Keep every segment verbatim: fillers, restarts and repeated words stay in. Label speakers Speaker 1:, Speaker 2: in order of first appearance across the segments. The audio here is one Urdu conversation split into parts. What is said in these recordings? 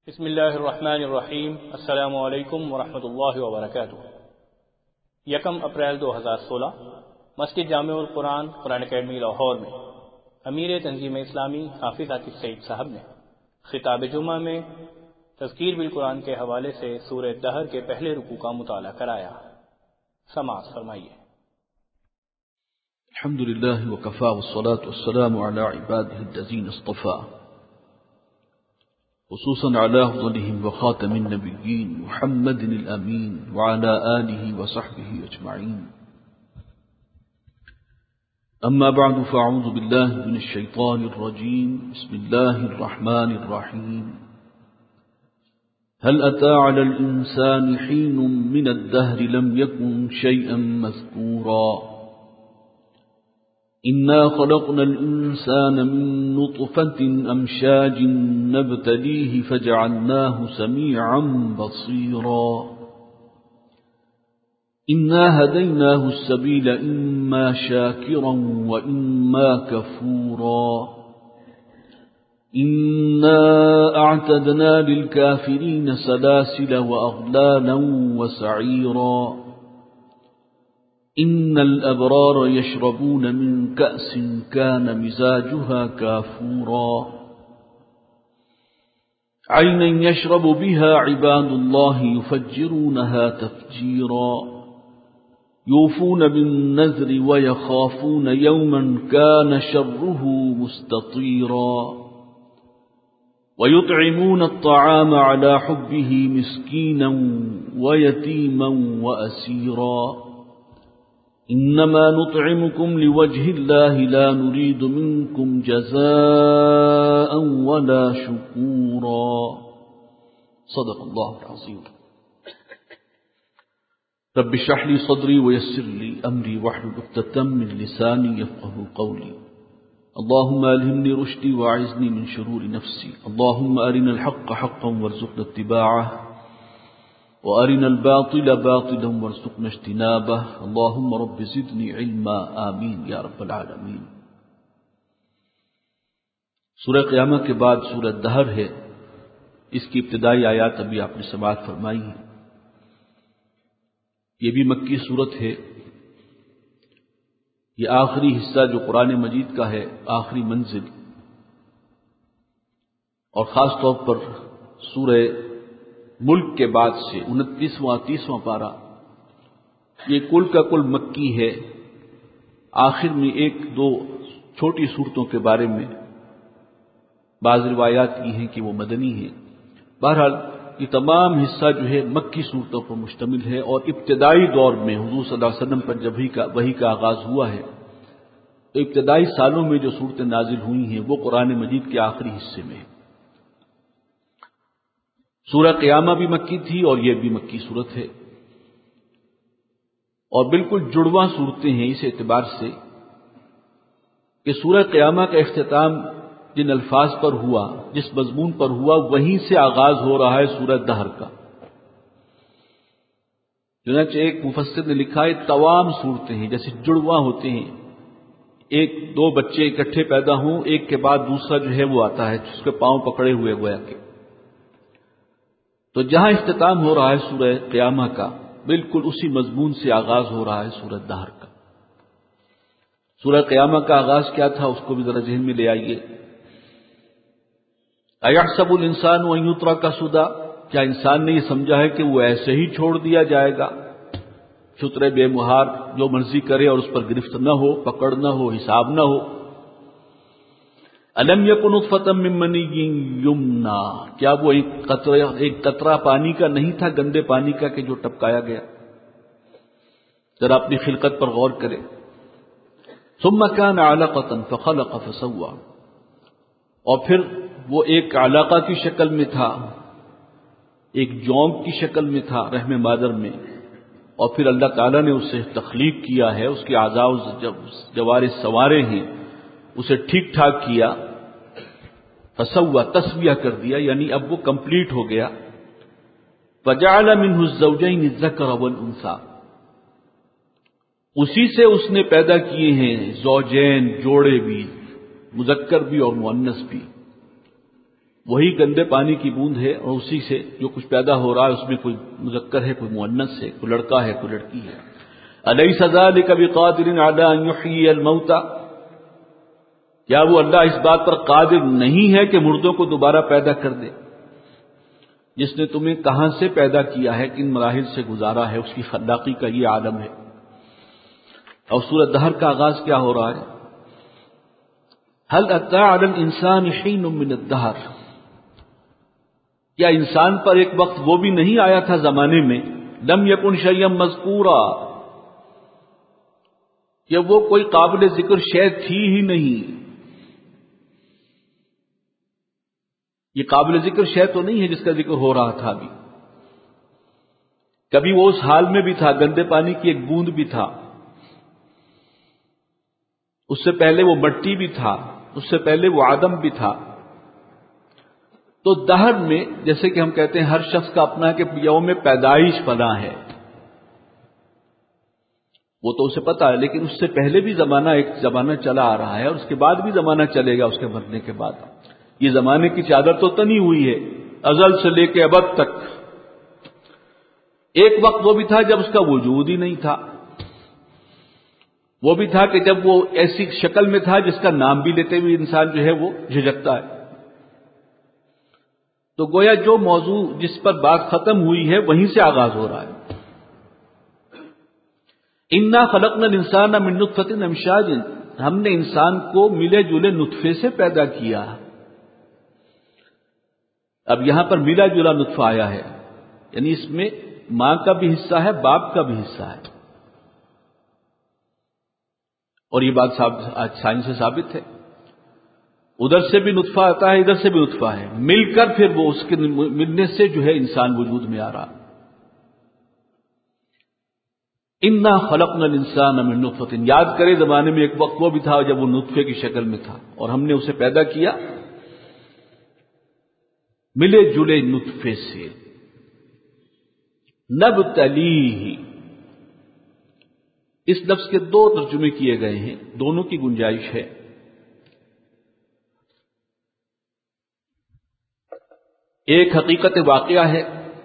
Speaker 1: بسم اللہ الرحمن الرحیم۔ السلام علیکم ورحمۃ اللہ وبرکاتہ۔ یکم اپریل دو ہزار سولہ مسجد جامع القرآن قرآن اکیڈمی لاہور میں امیر تنظیم اسلامی حافظ عاطف سعید صاحب نے خطاب جمعہ میں تذکیر بالقرآن کے حوالے سے سورہ دہر کے پہلے رکوع کا مطالعہ کرایا۔ سماعت فرمائیے۔
Speaker 2: الحمد للہ وکفى والصلاة والسلام على عباده الذین اصطفى، خصوصا على أفضلهم وخاتم النبيين محمد الأمين وعلى آله وصحبه أجمعين. أما بعد فأعوذ بالله من الشيطان الرجيم. بسم الله الرحمن الرحيم. هل أتى على الإنسان حين من الدهر لم يكن شيئا مذكورا. إنا خلقنا الإنسان من نطفة أمشاج نبتليه فجعلناه سميعا بصيرا. إنا هديناه السبيل إما شاكرا وإما كفورا. إنا أعتدنا للكافرين سلاسل وأغلالا وسعيرا. إن الأبرار يشربون من كأس كان مزاجها كافورا. عينا يشرب بها عباد الله يفجرونها تفجيرا. يوفون بالنذر ويخافون يوما كان شره مستطيرا. ويطعمون الطعام على حبه مسكينا ويتيما وأسيرا. إنما نطعمكم لوجه الله لا نريد منكم جزاء ولا شكورا. صدق الله العظيم. رب اشرح لي صدري ويسر لي أمري واحلل عقدة من لساني يفقهوا قولي. اللهم ألهمني رشدي وأعذني من شرور نفسي. اللهم أرنا الحق حقا وارزقنا اتباعه وأرنا الباطل باطلا وارزقنا اجتنابه. اللهم رب زدني علما آمین یا رب العالمین. سورہ قیامہ کے بعد سورہ دہر ہے، اس کی ابتدائی آیات ابھی آپ نے سماعت فرمائی ہے۔ یہ بھی مکی سورت ہے، یہ آخری حصہ جو قرآن مجید کا ہے، آخری منزل، اور خاص طور پر سورہ ملک کے بعد سے انتیسواں تیسواں پارہ، یہ کل کا کل مکی ہے۔ آخر میں ایک دو چھوٹی صورتوں کے بارے میں بعض روایات یہ ہیں کہ وہ مدنی ہیں۔ بہرحال یہ تمام حصہ جو ہے مکی صورتوں پر مشتمل ہے، اور ابتدائی دور میں حضور صلی اللہ علیہ وسلم پر جب ہی کا وحی کا آغاز ہوا ہے تو ابتدائی سالوں میں جو صورتیں نازل ہوئی ہیں وہ قرآن مجید کے آخری حصے میں ہے۔ سورہ قیامہ بھی مکی تھی اور یہ بھی مکی صورت ہے، اور بالکل جڑواں صورتیں ہیں اس اعتبار سے کہ سورہ قیامہ کا اختتام جن الفاظ پر ہوا، جس مضمون پر ہوا، وہیں سے آغاز ہو رہا ہے سورہ دہر کا۔ چنانچہ ایک مفسر نے لکھا ہے تمام صورتیں ہیں جیسے جڑواں ہوتے ہیں، ایک دو بچے اکٹھے پیدا ہوں، ایک کے بعد دوسرا جو ہے وہ آتا ہے جس کے پاؤں پکڑے ہوئے گویا کہ۔ تو جہاں اختتام ہو رہا ہے سورہ قیامہ کا، بالکل اسی مضمون سے آغاز ہو رہا ہے سورہ دہر کا۔ سورہ قیامہ کا آغاز کیا تھا اس کو بھی ذرا ذہن میں لے آئیے۔ اَيَحْسَبُ الْإِنسَانُ أَن يُتْرَكَ سُدًى، کیا انسان نے یہ سمجھا ہے کہ وہ ایسے ہی چھوڑ دیا جائے گا، چترے بے مہار، جو مرضی کرے اور اس پر گرفت نہ ہو، پکڑ نہ ہو، حساب نہ ہو۔ أَلَمْ يَكُن نُطْفَةً مِّن مَّنِيٍّ يُمْنَىٰ، کیا وہ ایک قطرہ ایک قطرہ پانی کا نہیں تھا، گندے پانی کا کہ جو ٹپکایا گیا؟ ذرا اپنی خلقت پر غور کرے۔ ثُمَّ كَانَ عَلَقَةً فَخَلَقَ فَسَوَّىٰ، اور پھر وہ ایک علقہ کی شکل میں تھا، ایک جونک کی شکل میں تھا رحم مادر میں، اور پھر اللہ تعالیٰ نے اسے تخلیق کیا ہے، اس کے اعضاء و جوارح سنوارے ہیں، اسے ٹھیک ٹھاک کیا، فسوّا، تسویہ کر دیا، یعنی اب وہ کمپلیٹ ہو گیا۔ فجعل منہ الزوجین الذکر والانثی، اسی سے اس نے پیدا کیے ہیں زوجین، جوڑے بھی، مذکر بھی اور مؤنث بھی۔ وہی گندے پانی کی بوند ہے اور اسی سے جو کچھ پیدا ہو رہا ہے اس میں کوئی مذکر ہے، کوئی مؤنث ہے، کوئی لڑکا ہے، کوئی لڑکی ہے۔ الیس ذلک بقادر علی ان یحیی الموتى، کیا وہ اللہ اس بات پر قادر نہیں ہے کہ مردوں کو دوبارہ پیدا کر دے؟ جس نے تمہیں کہاں سے پیدا کیا ہے، کن مراحل سے گزارا ہے، اس کی خلاقی کا یہ عالم ہے۔ اور سورۃ دہر کا آغاز کیا ہو رہا ہے؟ هل اتى على الانسان حين من الدهر، کیا انسان پر ایک وقت وہ بھی نہیں آیا تھا زمانے میں، لم یکن شیئا مذکورا، کہ وہ کوئی قابل ذکر شے تھی ہی نہیں۔ یہ قابل ذکر شے تو نہیں ہے جس کا ذکر ہو رہا تھا ابھی، کبھی وہ اس حال میں بھی تھا، گندے پانی کی ایک بوند بھی تھا، اس سے پہلے وہ مٹی بھی تھا، اس سے پہلے وہ آدم بھی تھا۔ تو دہر میں جیسے کہ ہم کہتے ہیں ہر شخص کا اپنا کہ یوم پیدائش فلاں ہے، وہ تو اسے پتا ہے، لیکن اس سے پہلے بھی زمانہ ایک زمانہ چلا آ رہا ہے اور اس کے بعد بھی زمانہ چلے گا اس کے مرنے کے بعد۔ یہ زمانے کی چادر تو تنی ہوئی ہے ازل سے لے کے ابد تک۔ ایک وقت وہ بھی تھا جب اس کا وجود ہی نہیں تھا، وہ بھی تھا کہ جب وہ ایسی شکل میں تھا جس کا نام بھی لیتے ہوئے انسان جو ہے وہ جھجکتا ہے۔ تو گویا جو موضوع جس پر بات ختم ہوئی ہے وہیں سے آغاز ہو رہا ہے۔ انا خلقنا الانسان من نطفۃ امشاج، ہم نے انسان کو ملے جلے نطفے سے پیدا کیا۔ اب یہاں پر ملا جلا نطفہ آیا ہے، یعنی اس میں ماں کا بھی حصہ ہے، باپ کا بھی حصہ ہے، اور یہ بات آج سائنس سے ثابت ہے۔ ادھر سے بھی نطفہ آتا ہے، ادھر سے بھی نطفہ ہے، مل کر پھر وہ اس کے ملنے سے جو ہے انسان وجود میں آ رہا۔ انا خلقنا الانسان من نطفۃ، یاد کرے زمانے میں ایک وقت وہ بھی تھا جب وہ نطفے کی شکل میں تھا اور ہم نے اسے پیدا کیا ملے جلے نطفے سے۔ نبتلیہ، اس لفظ کے دو ترجمے کیے گئے ہیں، دونوں کی گنجائش ہے۔ ایک حقیقت واقعہ ہے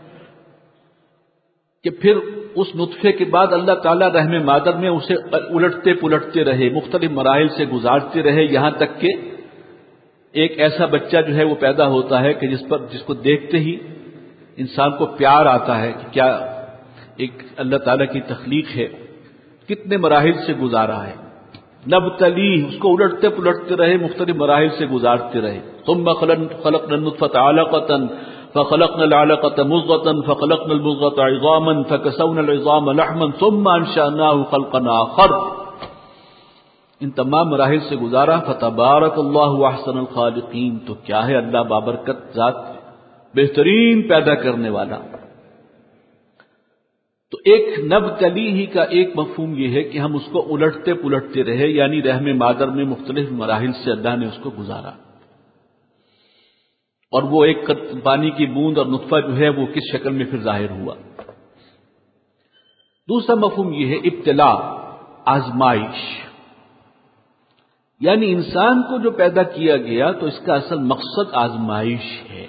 Speaker 2: کہ پھر اس نطفے کے بعد اللہ تعالیٰ رحم مادر میں اسے الٹتے پلٹتے رہے، مختلف مراحل سے گزارتے رہے، یہاں تک کہ ایک ایسا بچہ جو ہے وہ پیدا ہوتا ہے کہ جس پر جس کو دیکھتے ہی انسان کو پیار آتا ہے کہ کیا ایک اللہ تعالیٰ کی تخلیق ہے، کتنے مراحل سے گزارا ہے۔ نبتلی، اس کو الٹتے پلٹتے رہے، مختلف مراحل سے گزارتے رہے۔ ثم خلقنا النطفة علقة فخلقنا العلقة مضغة فخلقنا المضغة عظاما فكسونا العظام لحما ثم انشأناه خلقا آخر، ان تمام مراحل سے گزارا۔ فتبارک اللہ احسن الخالقین، تو کیا ہے اللہ بابرکت ذات، بہترین پیدا کرنے والا۔ تو ایک نبتلی ہی کا ایک مفہوم یہ ہے کہ ہم اس کو الٹتے پلٹتے رہے، یعنی رحم مادر میں مختلف مراحل سے اللہ نے اس کو گزارا، اور وہ ایک پانی کی بوند اور نطفہ جو ہے وہ کس شکل میں پھر ظاہر ہوا۔ دوسرا مفہوم یہ ہے ابتلا، آزمائش، یعنی انسان کو جو پیدا کیا گیا تو اس کا اصل مقصد آزمائش ہے،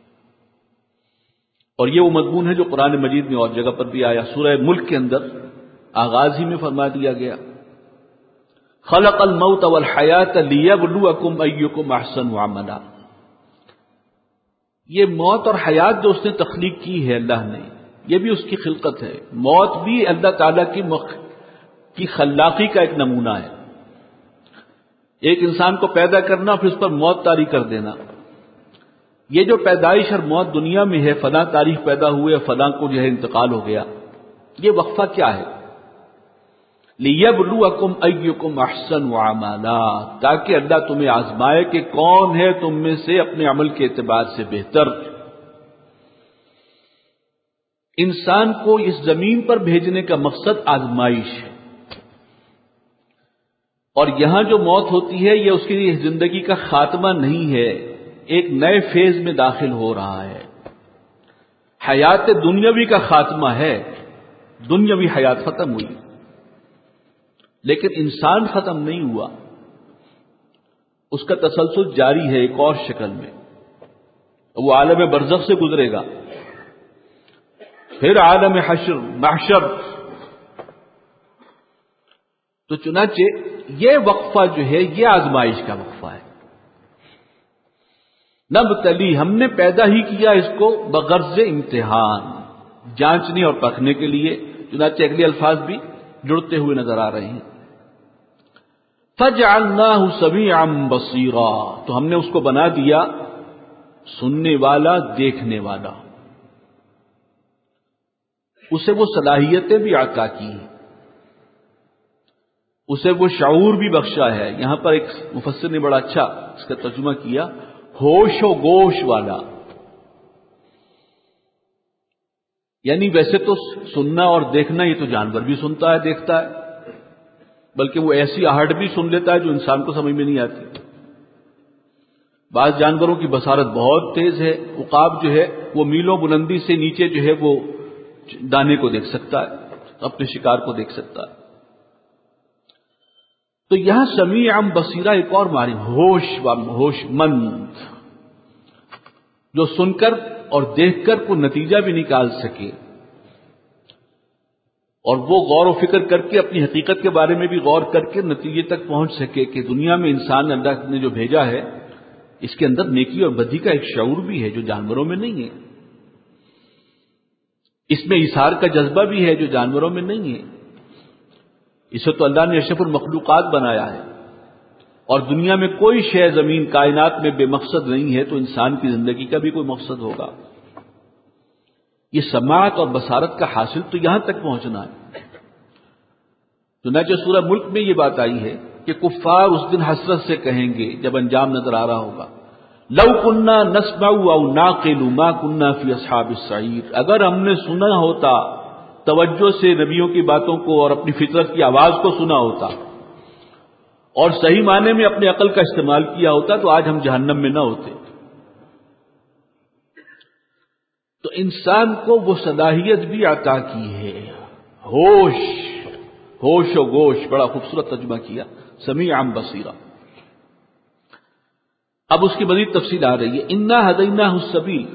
Speaker 2: اور یہ وہ مضمون ہے جو قرآن مجید میں اور جگہ پر بھی آیا۔ سورہ ملک کے اندر آغاز ہی میں فرما دیا گیا خلق الموت والحیات لیبلوکم ایکم احسن عملا، یہ موت اور حیات جو اس نے تخلیق کی ہے اللہ نے، یہ بھی اس کی خلقت ہے۔ موت بھی اللہ تعالیٰ کی مخ کی خلاقی کا ایک نمونہ ہے، ایک انسان کو پیدا کرنا پھر اس پر موت طاری کر دینا۔ یہ جو پیدائش اور موت دنیا میں ہے، فلاں تاریخ پیدا ہوئے، فلاں کو جو ہے انتقال ہو گیا، یہ وقفہ کیا ہے؟ لیبلوکم ایکم احسن عملا، تاکہ اللہ تمہیں آزمائے کہ کون ہے تم میں سے اپنے عمل کے اعتبار سے بہتر۔ انسان کو اس زمین پر بھیجنے کا مقصد آزمائش ہے، اور یہاں جو موت ہوتی ہے یہ اس کی زندگی کا خاتمہ نہیں ہے، ایک نئے فیز میں داخل ہو رہا ہے۔ حیات دنیاوی کا خاتمہ ہے، دنیاوی حیات ختم ہوئی، لیکن انسان ختم نہیں ہوا، اس کا تسلسل جاری ہے ایک اور شکل میں۔ وہ عالم برزخ سے گزرے گا، پھر عالم حشر محشر. تو چنانچہ یہ وقفہ جو ہے یہ آزمائش کا وقفہ ہے. نبتلی، ہم نے پیدا ہی کیا اس کو بغرض امتحان، جانچنے اور پرکھنے کے لیے. چنانچہ اگلے الفاظ بھی جڑتے ہوئے نظر آ رہے ہیں. فجعلناہ سمیعا بصیرا، تو ہم نے اس کو بنا دیا سننے والا، دیکھنے والا. اسے وہ صلاحیتیں بھی عطا کی، اسے وہ شعور بھی بخشا ہے. یہاں پر ایک مفسر نے بڑا اچھا اس کا ترجمہ کیا، ہوش و گوش والا. یعنی ویسے تو سننا اور دیکھنا یہ تو جانور بھی سنتا ہے دیکھتا ہے، بلکہ وہ ایسی آہٹ بھی سن لیتا ہے جو انسان کو سمجھ میں نہیں آتی. بعض جانوروں کی بصارت بہت تیز ہے، عقاب جو ہے وہ میلوں بلندی سے نیچے جو ہے وہ دانے کو دیکھ سکتا ہے، اپنے شکار کو دیکھ سکتا ہے. تو یہاں سمیع بصیرہ ایک اور معنی، ہوش و ہوش مند، جو سن کر اور دیکھ کر کوئی نتیجہ بھی نکال سکے، اور وہ غور و فکر کر کے اپنی حقیقت کے بارے میں بھی غور کر کے نتیجے تک پہنچ سکے کہ دنیا میں انسان اللہ نے جو بھیجا ہے اس کے اندر نیکی اور بدی کا ایک شعور بھی ہے جو جانوروں میں نہیں ہے. اس میں ایثار کا جذبہ بھی ہے جو جانوروں میں نہیں ہے. اسے تو اللہ نے اشرف المخلوقات بنایا ہے، اور دنیا میں کوئی شے زمین کائنات میں بے مقصد نہیں ہے، تو انسان کی زندگی کا بھی کوئی مقصد ہوگا. یہ سماعت اور بصارت کا حاصل تو یہاں تک پہنچنا ہے. چنانچہ سورہ ملک میں یہ بات آئی ہے کہ کفار اس دن حسرت سے کہیں گے جب انجام نظر آ رہا ہوگا، لو کننا نسمع او نعقل ما کننا فی اصحاب السعیر، اگر ہم نے سنا ہوتا توجہ سے نبیوں کی باتوں کو اور اپنی فطرت کی آواز کو سنا ہوتا اور صحیح معنی میں اپنی عقل کا استعمال کیا ہوتا تو آج ہم جہنم میں نہ ہوتے. تو انسان کو وہ صلاحیت بھی عطا کی ہے، ہوش ہوش و گوش. بڑا خوبصورت ترجمہ کیا، سمیعا بصیرا. اب اس کی مزید تفصیل آ رہی ہے. انا ہدیناہ السبیل،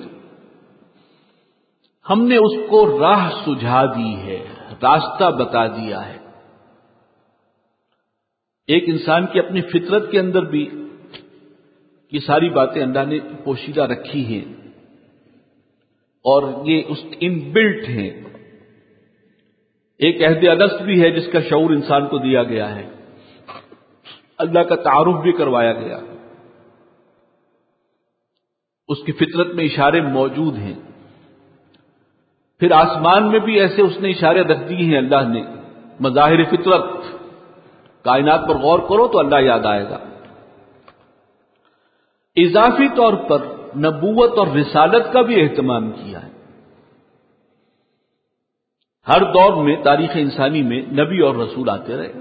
Speaker 2: ہم نے اس کو راہ سجھا دی ہے، راستہ بتا دیا ہے. ایک انسان کی اپنی فطرت کے اندر بھی یہ ساری باتیں اللہ نے پوشیدہ رکھی ہیں، اور یہ اس ان بلٹ ہیں. ایک عہد الست بھی ہے جس کا شعور انسان کو دیا گیا ہے، اللہ کا تعارف بھی کروایا گیا. اس کی فطرت میں اشارے موجود ہیں. پھر آسمان میں بھی ایسے اس نے اشارے رکھ دیے ہیں اللہ نے، مظاہر فطرت. کائنات پر غور کرو تو اللہ یاد آئے گا. اضافی طور پر نبوت اور رسالت کا بھی اہتمام کیا ہے. ہر دور میں تاریخ انسانی میں نبی اور رسول آتے رہے،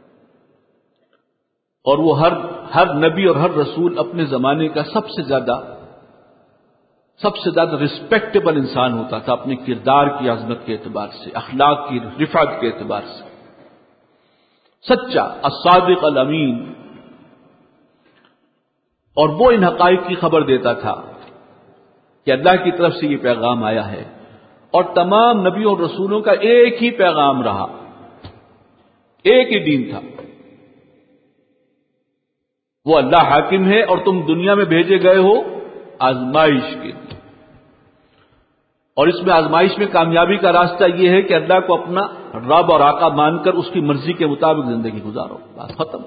Speaker 2: اور وہ ہر ہر نبی اور ہر رسول اپنے زمانے کا سب سے زیادہ سب سے زیادہ رسپیکٹیبل انسان ہوتا تھا، اپنے کردار کی عظمت کے اعتبار سے، اخلاق کی رفعت کے اعتبار سے. سچا، الصادق الامین. اور وہ ان حقائق کی خبر دیتا تھا کہ اللہ کی طرف سے یہ پیغام آیا ہے، اور تمام نبیوں اور رسولوں کا ایک ہی پیغام رہا، ایک ہی دین تھا. وہ اللہ حاکم ہے اور تم دنیا میں بھیجے گئے ہو آزمائش کے لیے. اور اس میں آزمائش میں کامیابی کا راستہ یہ ہے کہ اللہ کو اپنا رب اور آقا مان کر اس کی مرضی کے مطابق زندگی گزارو. بات ختم.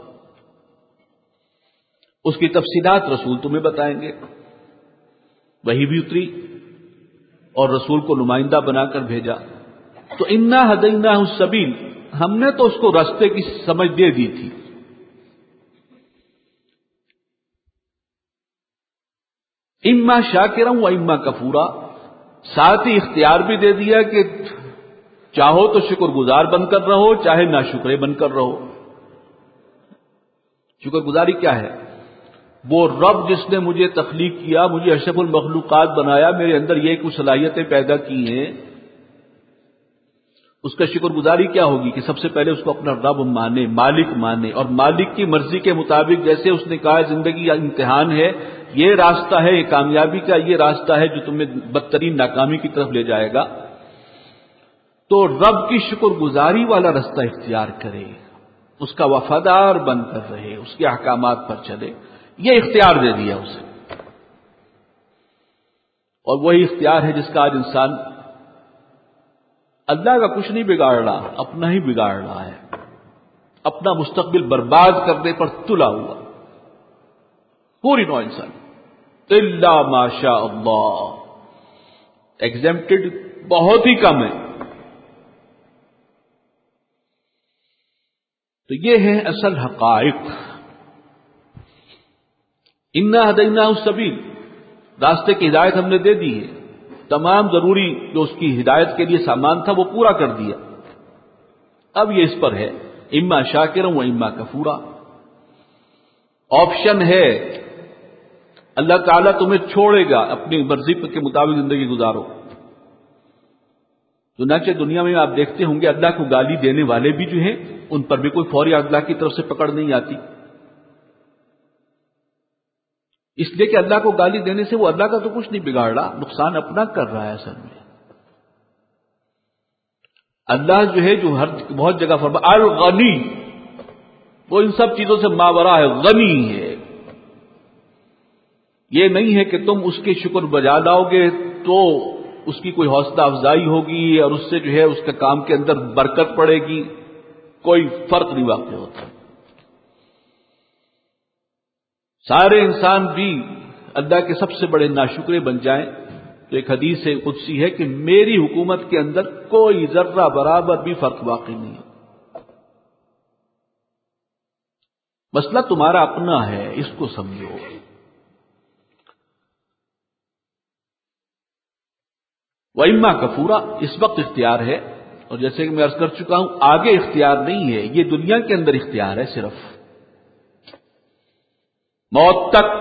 Speaker 2: اس کی تفصیلات رسول تمہیں بتائیں گے. وہی بھی اتری اور رسول کو نمائندہ بنا کر بھیجا. تو انا ہدیناہ السبیل، ہم نے تو اس کو راستے کی سمجھ دے دی تھی. اما شاکرا و اما کفورا، ساتھ ہی اختیار بھی دے دیا کہ چاہو تو شکر گزار بن کر رہو، چاہے ناشکرے بن کر رہو. شکر گزاری کیا ہے؟ وہ رب جس نے مجھے تخلیق کیا، مجھے اشرف المخلوقات بنایا، میرے اندر یہ کچھ صلاحیتیں پیدا کی ہیں، اس کا شکر گزاری کیا ہوگی کہ سب سے پہلے اس کو اپنا رب مانے، مالک مانے، اور مالک کی مرضی کے مطابق، جیسے اس نے کہا زندگی امتحان ہے، یہ راستہ ہے یہ کامیابی کا، یہ راستہ ہے جو تمہیں بدترین ناکامی کی طرف لے جائے گا، تو رب کی شکر گزاری والا راستہ اختیار کرے، اس کا وفادار بن کر رہے، اس کے احکامات پر چلے، یہ اختیار دے دیا اسے۔ اور وہی اختیار ہے جس کا آج انسان اللہ کا کچھ نہیں بگاڑ رہا، اپنا ہی بگاڑ رہا ہے، اپنا مستقبل برباد کرنے پر تلا ہوا پوری نوع انسان، الا ماشاء اللہ، ایگزمپٹڈ بہت ہی کم ہے۔ تو یہ ہے اصل حقائق۔ انا ہدیناہ السبیل، راستے کی ہدایت ہم نے دے دی ہے، تمام ضروری جو اس کی ہدایت کے لیے سامان تھا وہ پورا کر دیا، اب یہ اس پر ہے اما شاکرا و اما کفورا، آپشن ہے، اللہ تعالیٰ تمہیں چھوڑے گا، اپنی مرضی کے مطابق زندگی گزارو۔ چنانچہ دنیا میں آپ دیکھتے ہوں گے اللہ کو گالی دینے والے بھی جو ہیں ان پر بھی کوئی فوری اللہ کی طرف سے پکڑ نہیں آتی، اس لیے کہ اللہ کو گالی دینے سے وہ اللہ کا تو کچھ نہیں بگاڑ رہا، نقصان اپنا کر رہا ہے اصل میں۔ اللہ جو ہے جو ہر بہت جگہ فرما الغنی، وہ ان سب چیزوں سے ماورا ہے، غنی ہے۔ یہ نہیں ہے کہ تم اس کے شکر بجا لاؤ گے تو اس کی کوئی حوصلہ افزائی ہوگی اور اس سے جو ہے اس کے کام کے اندر برکت پڑے گی، کوئی فرق نہیں واقع ہوتا۔ سارے انسان بھی اللہ کے سب سے بڑے ناشکرے بن جائیں تو ایک حدیث قدسی ہے کہ میری حکومت کے اندر کوئی ذرہ برابر بھی فرق واقع نہیں ہے۔ مسئلہ تمہارا اپنا ہے، اس کو سمجھو۔ وَإِمَّا کفورا، اس وقت اختیار ہے، اور جیسے کہ میں عرض کر چکا ہوں آگے اختیار نہیں ہے، یہ دنیا کے اندر اختیار ہے، صرف موت تک،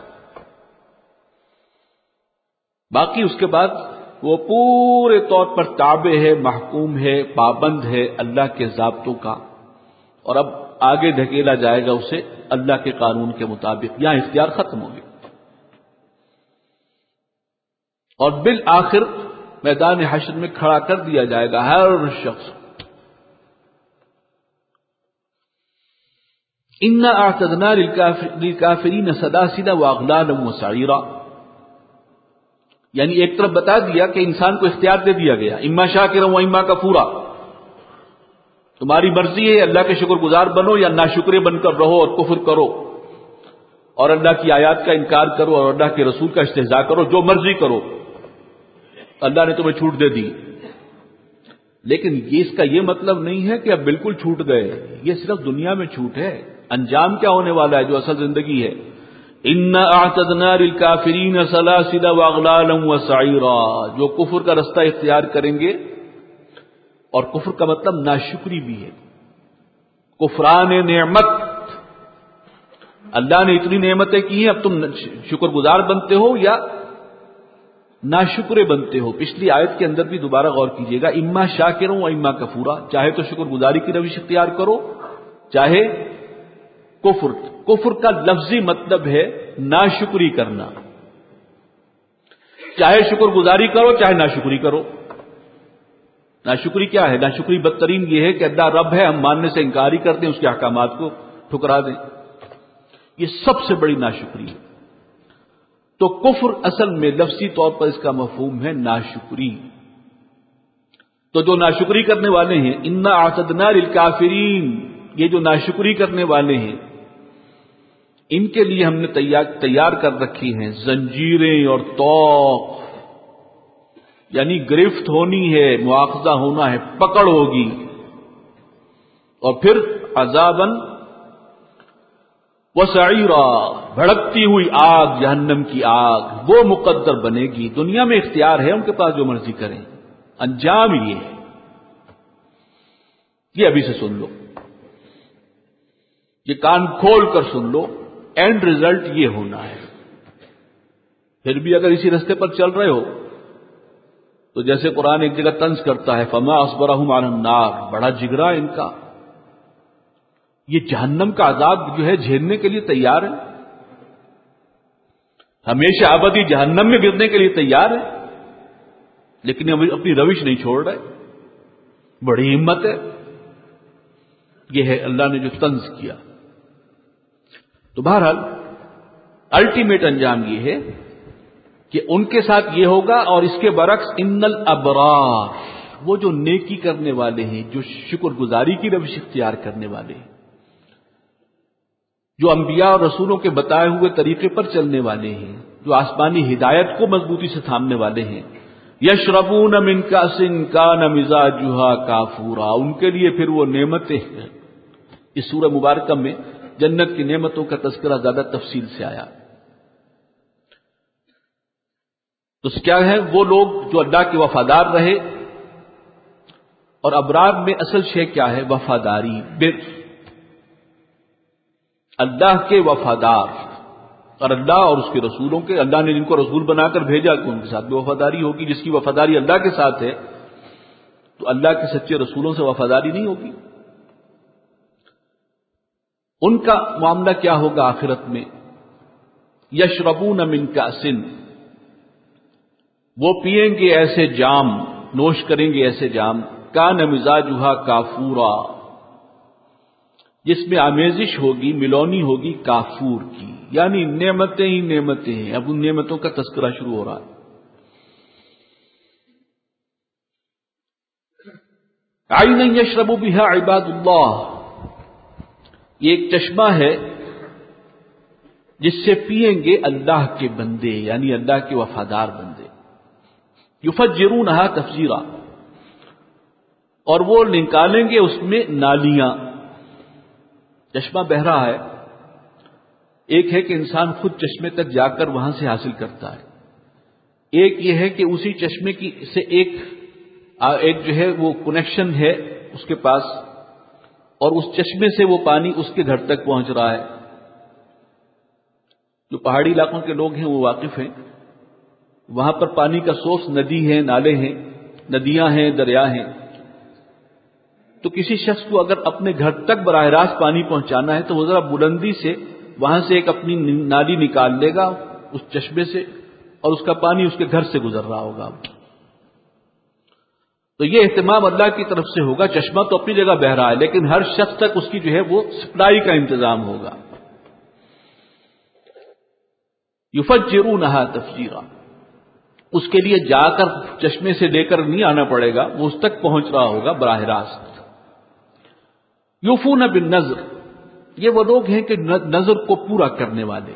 Speaker 2: باقی اس کے بعد وہ پورے طور پر تابع ہے، محکوم ہے، پابند ہے اللہ کے ضابطوں کا، اور اب آگے دھکیلا جائے گا اسے اللہ کے قانون کے مطابق، یہاں اختیار ختم ہو گیا۔ اور بالآخر میدان حشر میں کھڑا کر دیا جائے گا ہر شخص۔ انا اعتدنا للکافرین سلاسل واغلالا وسعیرا، یعنی ایک طرف بتا دیا کہ انسان کو اختیار دے دیا گیا، اما شاکرا و اما کفورا، تمہاری مرضی ہے اللہ کے شکر گزار بنو یا ناشکرے بن کر رہو اور کفر کرو اور اللہ کی آیات کا انکار کرو اور اللہ کے رسول کا استہزاء کرو، جو مرضی کرو، اللہ نے تمہیں چھوٹ دے دی۔ لیکن یہ اس کا یہ مطلب نہیں ہے کہ اب بالکل چھوٹ گئے، یہ صرف دنیا میں چھوٹ ہے، انجام کیا ہونے والا ہے جو اصل زندگی ہے؟ انا اعتدنا للکافرین سلاسل واغلالا وسعیرا، جو کفر کا رستہ اختیار کریں گے، اور کفر کا مطلب ناشکری بھی ہے، کفران نعمت، اللہ نے اتنی نعمتیں کی ہیں اب تم شکر گزار بنتے ہو یا ناشکرے بنتے ہو۔ پچھلی آیت کے اندر بھی دوبارہ غور کیجیے گا، اما شاکرا و اما کفورا، چاہے تو شکر گزاری کی روش اختیار کرو چاہے کفر۔ کفر کا لفظی مطلب ہے ناشکری کرنا، چاہے شکر گزاری کرو چاہے ناشکری کرو۔ ناشکری کیا ہے؟ ناشکری بدترین یہ ہے کہ اللہ رب ہے، ہم ماننے سے انکار ہی کرتے ہیں، اس کے احکامات کو ٹھکرا دیں، یہ سب سے بڑی ناشکری ہے۔ تو کفر اصل میں لفظی طور پر اس کا مفہوم ہے ناشکری۔ تو جو ناشکری کرنے والے ہیں، انا اعتدنا للکافرین، یہ جو ناشکری کرنے والے ہیں ان کے لیے ہم نے تیار کر رکھی ہیں زنجیریں اور طوق، یعنی گرفت ہونی ہے، مواخذہ ہونا ہے، پکڑ ہوگی، اور پھر عذاباً وسعیرا، بھڑکتی ہوئی آگ، جہنم کی آگ وہ مقدر بنے گی۔ دنیا میں اختیار ہے ان کے پاس جو مرضی کریں، انجام یہ ہے۔ یہ ابھی سے سن لو، یہ کان کھول کر سن لو، اینڈ ریزلٹ یہ ہونا ہے۔ پھر بھی اگر اسی رستے پر چل رہے ہو تو جیسے قرآن ایک جگہ طنز کرتا ہے فما اصبرہم علی النار، بڑا جگرا ان کا، یہ جہنم کا عذاب جو ہے جھیلنے کے لیے تیار ہے۔ ہمیشہ ابدی جہنم میں گرنے کے لیے تیار ہے، لیکن اپنی روش نہیں چھوڑ رہے. بڑی ہمت ہے. یہ ہے اللہ نے جو طنز کیا. تو بہرحال الٹیمیٹ انجام یہ ہے کہ ان کے ساتھ یہ ہوگا. اور اس کے برعکس ان الابرار، وہ جو نیکی کرنے والے ہیں، جو شکر گزاری کی روش اختیار کرنے والے ہیں، جو انبیاء اور رسولوں کے بتائے ہوئے طریقے پر چلنے والے ہیں، جو آسمانی ہدایت کو مضبوطی سے تھامنے والے ہیں، یشربون من کأس کان مزاجها کافورا، ان کے لیے پھر وہ نعمتیں ہیں. اس سورہ مبارکہ میں جنت کی نعمتوں کا تذکرہ زیادہ تفصیل سے آیا. تو کیا ہے؟ وہ لوگ جو اللہ کے وفادار رہے. اور ابرار میں اصل شے کیا ہے؟ وفاداری، بر. اللہ کے وفادار، اور اللہ اور اس کے رسولوں کے، اللہ نے جن کو رسول بنا کر بھیجا کہ ان کے ساتھ بھی وفاداری ہوگی. جس کی وفاداری اللہ کے ساتھ ہے تو اللہ کے سچے رسولوں سے وفاداری نہیں ہوگی. ان کا معاملہ کیا ہوگا آخرت میں؟ یشربون من کأس، وہ پیئیں گے ایسے جام، نوش کریں گے ایسے جام، کان مزاجھا کافورا، جس میں آمیزش ہوگی، ملونی ہوگی کافور کی، یعنی نعمتیں ہی نعمتیں ہیں. اب ان نعمتوں کا تذکرہ شروع ہو رہا ہے. عینا یشرب بها عباد اللہ، یہ ایک چشمہ ہے جس سے پیئیں گے اللہ کے بندے، یعنی اللہ کے وفادار بندے. یفجرونہا تفجیرا، اور وہ نکالیں گے اس میں نالیاں. چشمہ بہہ رہا ہے. ایک ہے کہ انسان خود چشمے تک جا کر وہاں سے حاصل کرتا ہے. ایک یہ ہے کہ اسی چشمے کی سے ایک ایک جو ہے وہ کنیکشن ہے اس کے پاس، اور اس چشمے سے وہ پانی اس کے گھر تک پہنچ رہا ہے. جو پہاڑی علاقوں کے لوگ ہیں وہ واقف ہیں. وہاں پر پانی کا سورس ندی ہے، نالے ہیں، ندیاں ہیں، دریا ہیں. تو کسی شخص کو اگر اپنے گھر تک براہ راست پانی پہنچانا ہے تو وہ ذرا بلندی سے وہاں سے ایک اپنی نالی نکال لے گا اس چشمے سے، اور اس کا پانی اس کے گھر سے گزر رہا ہوگا. تو یہ اہتمام اللہ کی طرف سے ہوگا. چشمہ تو اپنی جگہ بہہ رہا ہے، لیکن ہر شخص تک اس کی جو ہے وہ سپلائی کا انتظام ہوگا. یفجرونہا تفجیرا، اس کے لیے جا کر چشمے سے لے کر نہیں آنا پڑے گا، وہ اس تک پہنچ رہا ہوگا براہ راست. یوفون بالنذر، یہ وہ لوگ ہیں کہ نذر کو پورا کرنے والے.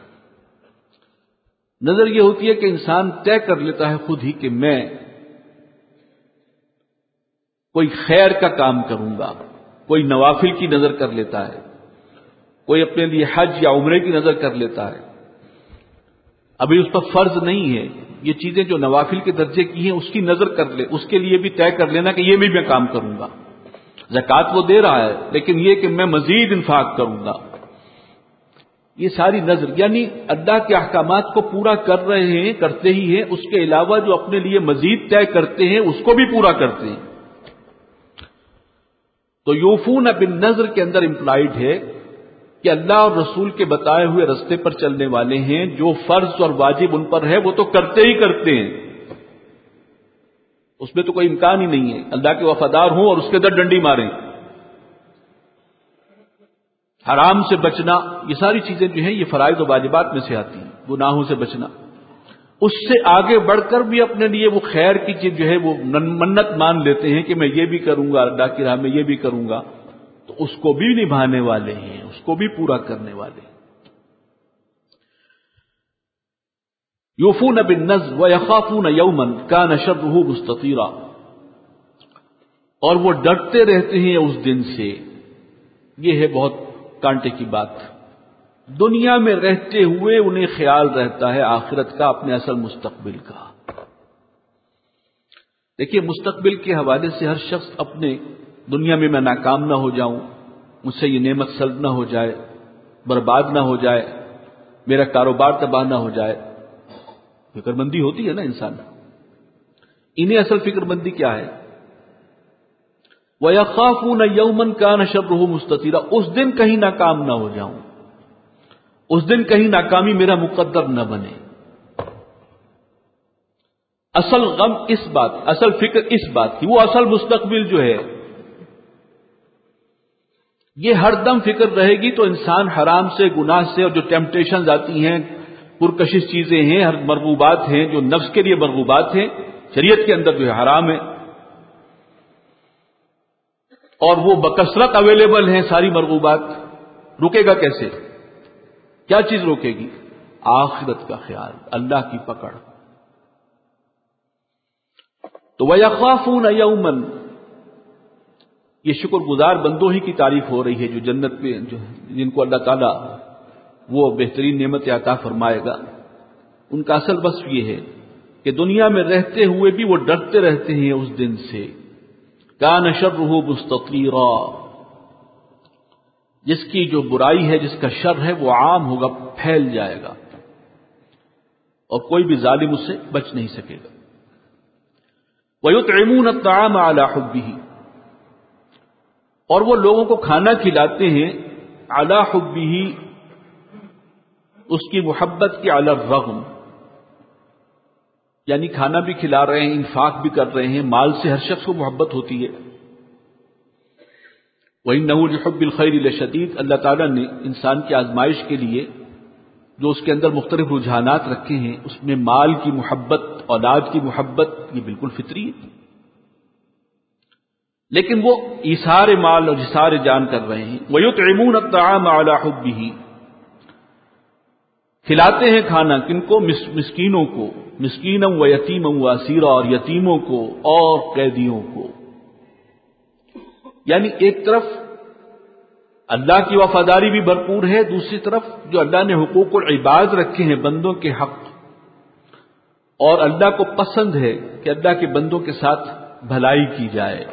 Speaker 2: نذر یہ ہوتی ہے کہ انسان طے کر لیتا ہے خود ہی کہ میں کوئی خیر کا کام کروں گا. کوئی نوافل کی نظر کر لیتا ہے، کوئی اپنے لیے حج یا عمرے کی نظر کر لیتا ہے. ابھی اس پر فرض نہیں ہے. یہ چیزیں جو نوافل کے درجے کی ہیں اس کی نظر کر لے، اس کے لیے بھی طے کر لینا کہ یہ بھی میں کام کروں گا. زکوٰۃ وہ دے رہا ہے، لیکن یہ کہ میں مزید انفاق کروں گا. یہ ساری نظر، یعنی اللہ کے احکامات کو پورا کر رہے ہیں، کرتے ہی ہیں، اس کے علاوہ جو اپنے لیے مزید طے کرتے ہیں اس کو بھی پورا کرتے ہیں. تو یوفون بالنذر کے اندر امپلائڈ ہے کہ اللہ اور رسول کے بتائے ہوئے رستے پر چلنے والے ہیں. جو فرض اور واجب ان پر ہے وہ تو کرتے ہی کرتے ہیں، اس میں تو کوئی امکان ہی نہیں ہے اللہ کے وفادار ہوں اور اس کے در ڈنڈی ماریں. حرام سے بچنا، یہ ساری چیزیں جو ہیں یہ فرائض و واجبات میں سے آتی ہیں. گناہوں سے بچنا، اس سے آگے بڑھ کر بھی اپنے لیے وہ خیر کی چیز جو ہے وہ منت مان لیتے ہیں کہ میں یہ بھی کروں گا، اللہ کی راہ میں یہ بھی کروں گا. تو اس کو بھی نبھانے والے ہیں، اس کو بھی پورا کرنے والے ہیں. یوفون بالنذر ویخافون یوما کان شرہ مستطیرا، اور وہ ڈرتے رہتے ہیں اس دن سے. یہ ہے بہت کانٹے کی بات. دنیا میں رہتے ہوئے انہیں خیال رہتا ہے آخرت کا، اپنے اصل مستقبل کا. دیکھیے مستقبل کے حوالے سے ہر شخص اپنے دنیا میں میں ناکام نہ ہو جاؤں، مجھ سے یہ نعمت سلب نہ ہو جائے، برباد نہ ہو جائے، میرا کاروبار تباہ نہ ہو جائے. فکر مندی ہوتی ہے نا انسان. انہیں اصل فکر مندی کیا ہے؟ وَيَخَافُونَ يَوْمًا كَانَ شَرُّهُ مُسْتَطِيرًا، اس دن کہیں ناکام نہ ہو جاؤں. اس دن کہیں ناکامی میرا مقدر نہ بنے. اصل غم اس بات، اصل فکر اس بات کی، وہ اصل مستقبل جو ہے یہ ہر دم فکر رہے گی تو انسان حرام سے، گناہ سے، اور جو ٹیمپٹیشنز آتی ہیں، پرکشش چیزیں ہیں، ہر مرغوبات ہیں جو نفس کے لیے مرغوبات ہیں، شریعت کے اندر جو ہے حرام ہے، اور وہ بکثرت اویلیبل ہیں ساری مرغوبات، رکے گا کیسے؟ کیا چیز روکے گی؟ آخرت کا خیال، اللہ کی پکڑ. تو وَيَخَافُونَ يَوْمًا، یہ شکر گزار بندوں ہی کی تعریف ہو رہی ہے جو جنت میں، جو جن کو اللہ تعالیٰ وہ بہترین نعمت عطا فرمائے گا. ان کا اصل وصف یہ ہے کہ دنیا میں رہتے ہوئے بھی وہ ڈرتے رہتے ہیں اس دن سے. کان شرہ مستطیرا، جس کی جو برائی ہے، جس کا شر ہے وہ عام ہوگا، پھیل جائے گا، اور کوئی بھی ظالم اس سے بچ نہیں سکے گا. وَيُطْعِمُونَ الطَّعَامَ عَلَى حُبِّهِ، اور وہ لوگوں کو کھانا کھلاتے ہیں علی حبہ، اس کی محبت کی، علی الرغم، یعنی کھانا بھی کھلا رہے ہیں، انفاق بھی کر رہے ہیں، مال سے ہر شخص کو محبت ہوتی ہے. وَإِنَّهُ لِحُبِّ الْخَيْرِ لَشَدِيدٌ، اللہ تعالیٰ نے انسان کی آزمائش کے لیے جو اس کے اندر مختلف رجحانات رکھے ہیں، اس میں مال کی محبت، اولاد کی محبت، یہ بالکل فطری ہے. لیکن وہ ایثار مال اور اثار جان کر رہے ہیں. وَيُطْعِمُونَ الطَّعَامَ عَلَى حُبِّهِ، کھلاتے ہیں کھانا کن کو؟ مسکینوں کو، مسکینا و یتیما و اسیرا، اور یتیموں کو اور قیدیوں کو. یعنی ایک طرف اللہ کی وفاداری بھی بھرپور ہے، دوسری طرف جو اللہ نے حقوق العباد رکھے ہیں بندوں کے حق، اور اللہ کو پسند ہے کہ اللہ کے بندوں کے ساتھ بھلائی کی جائے.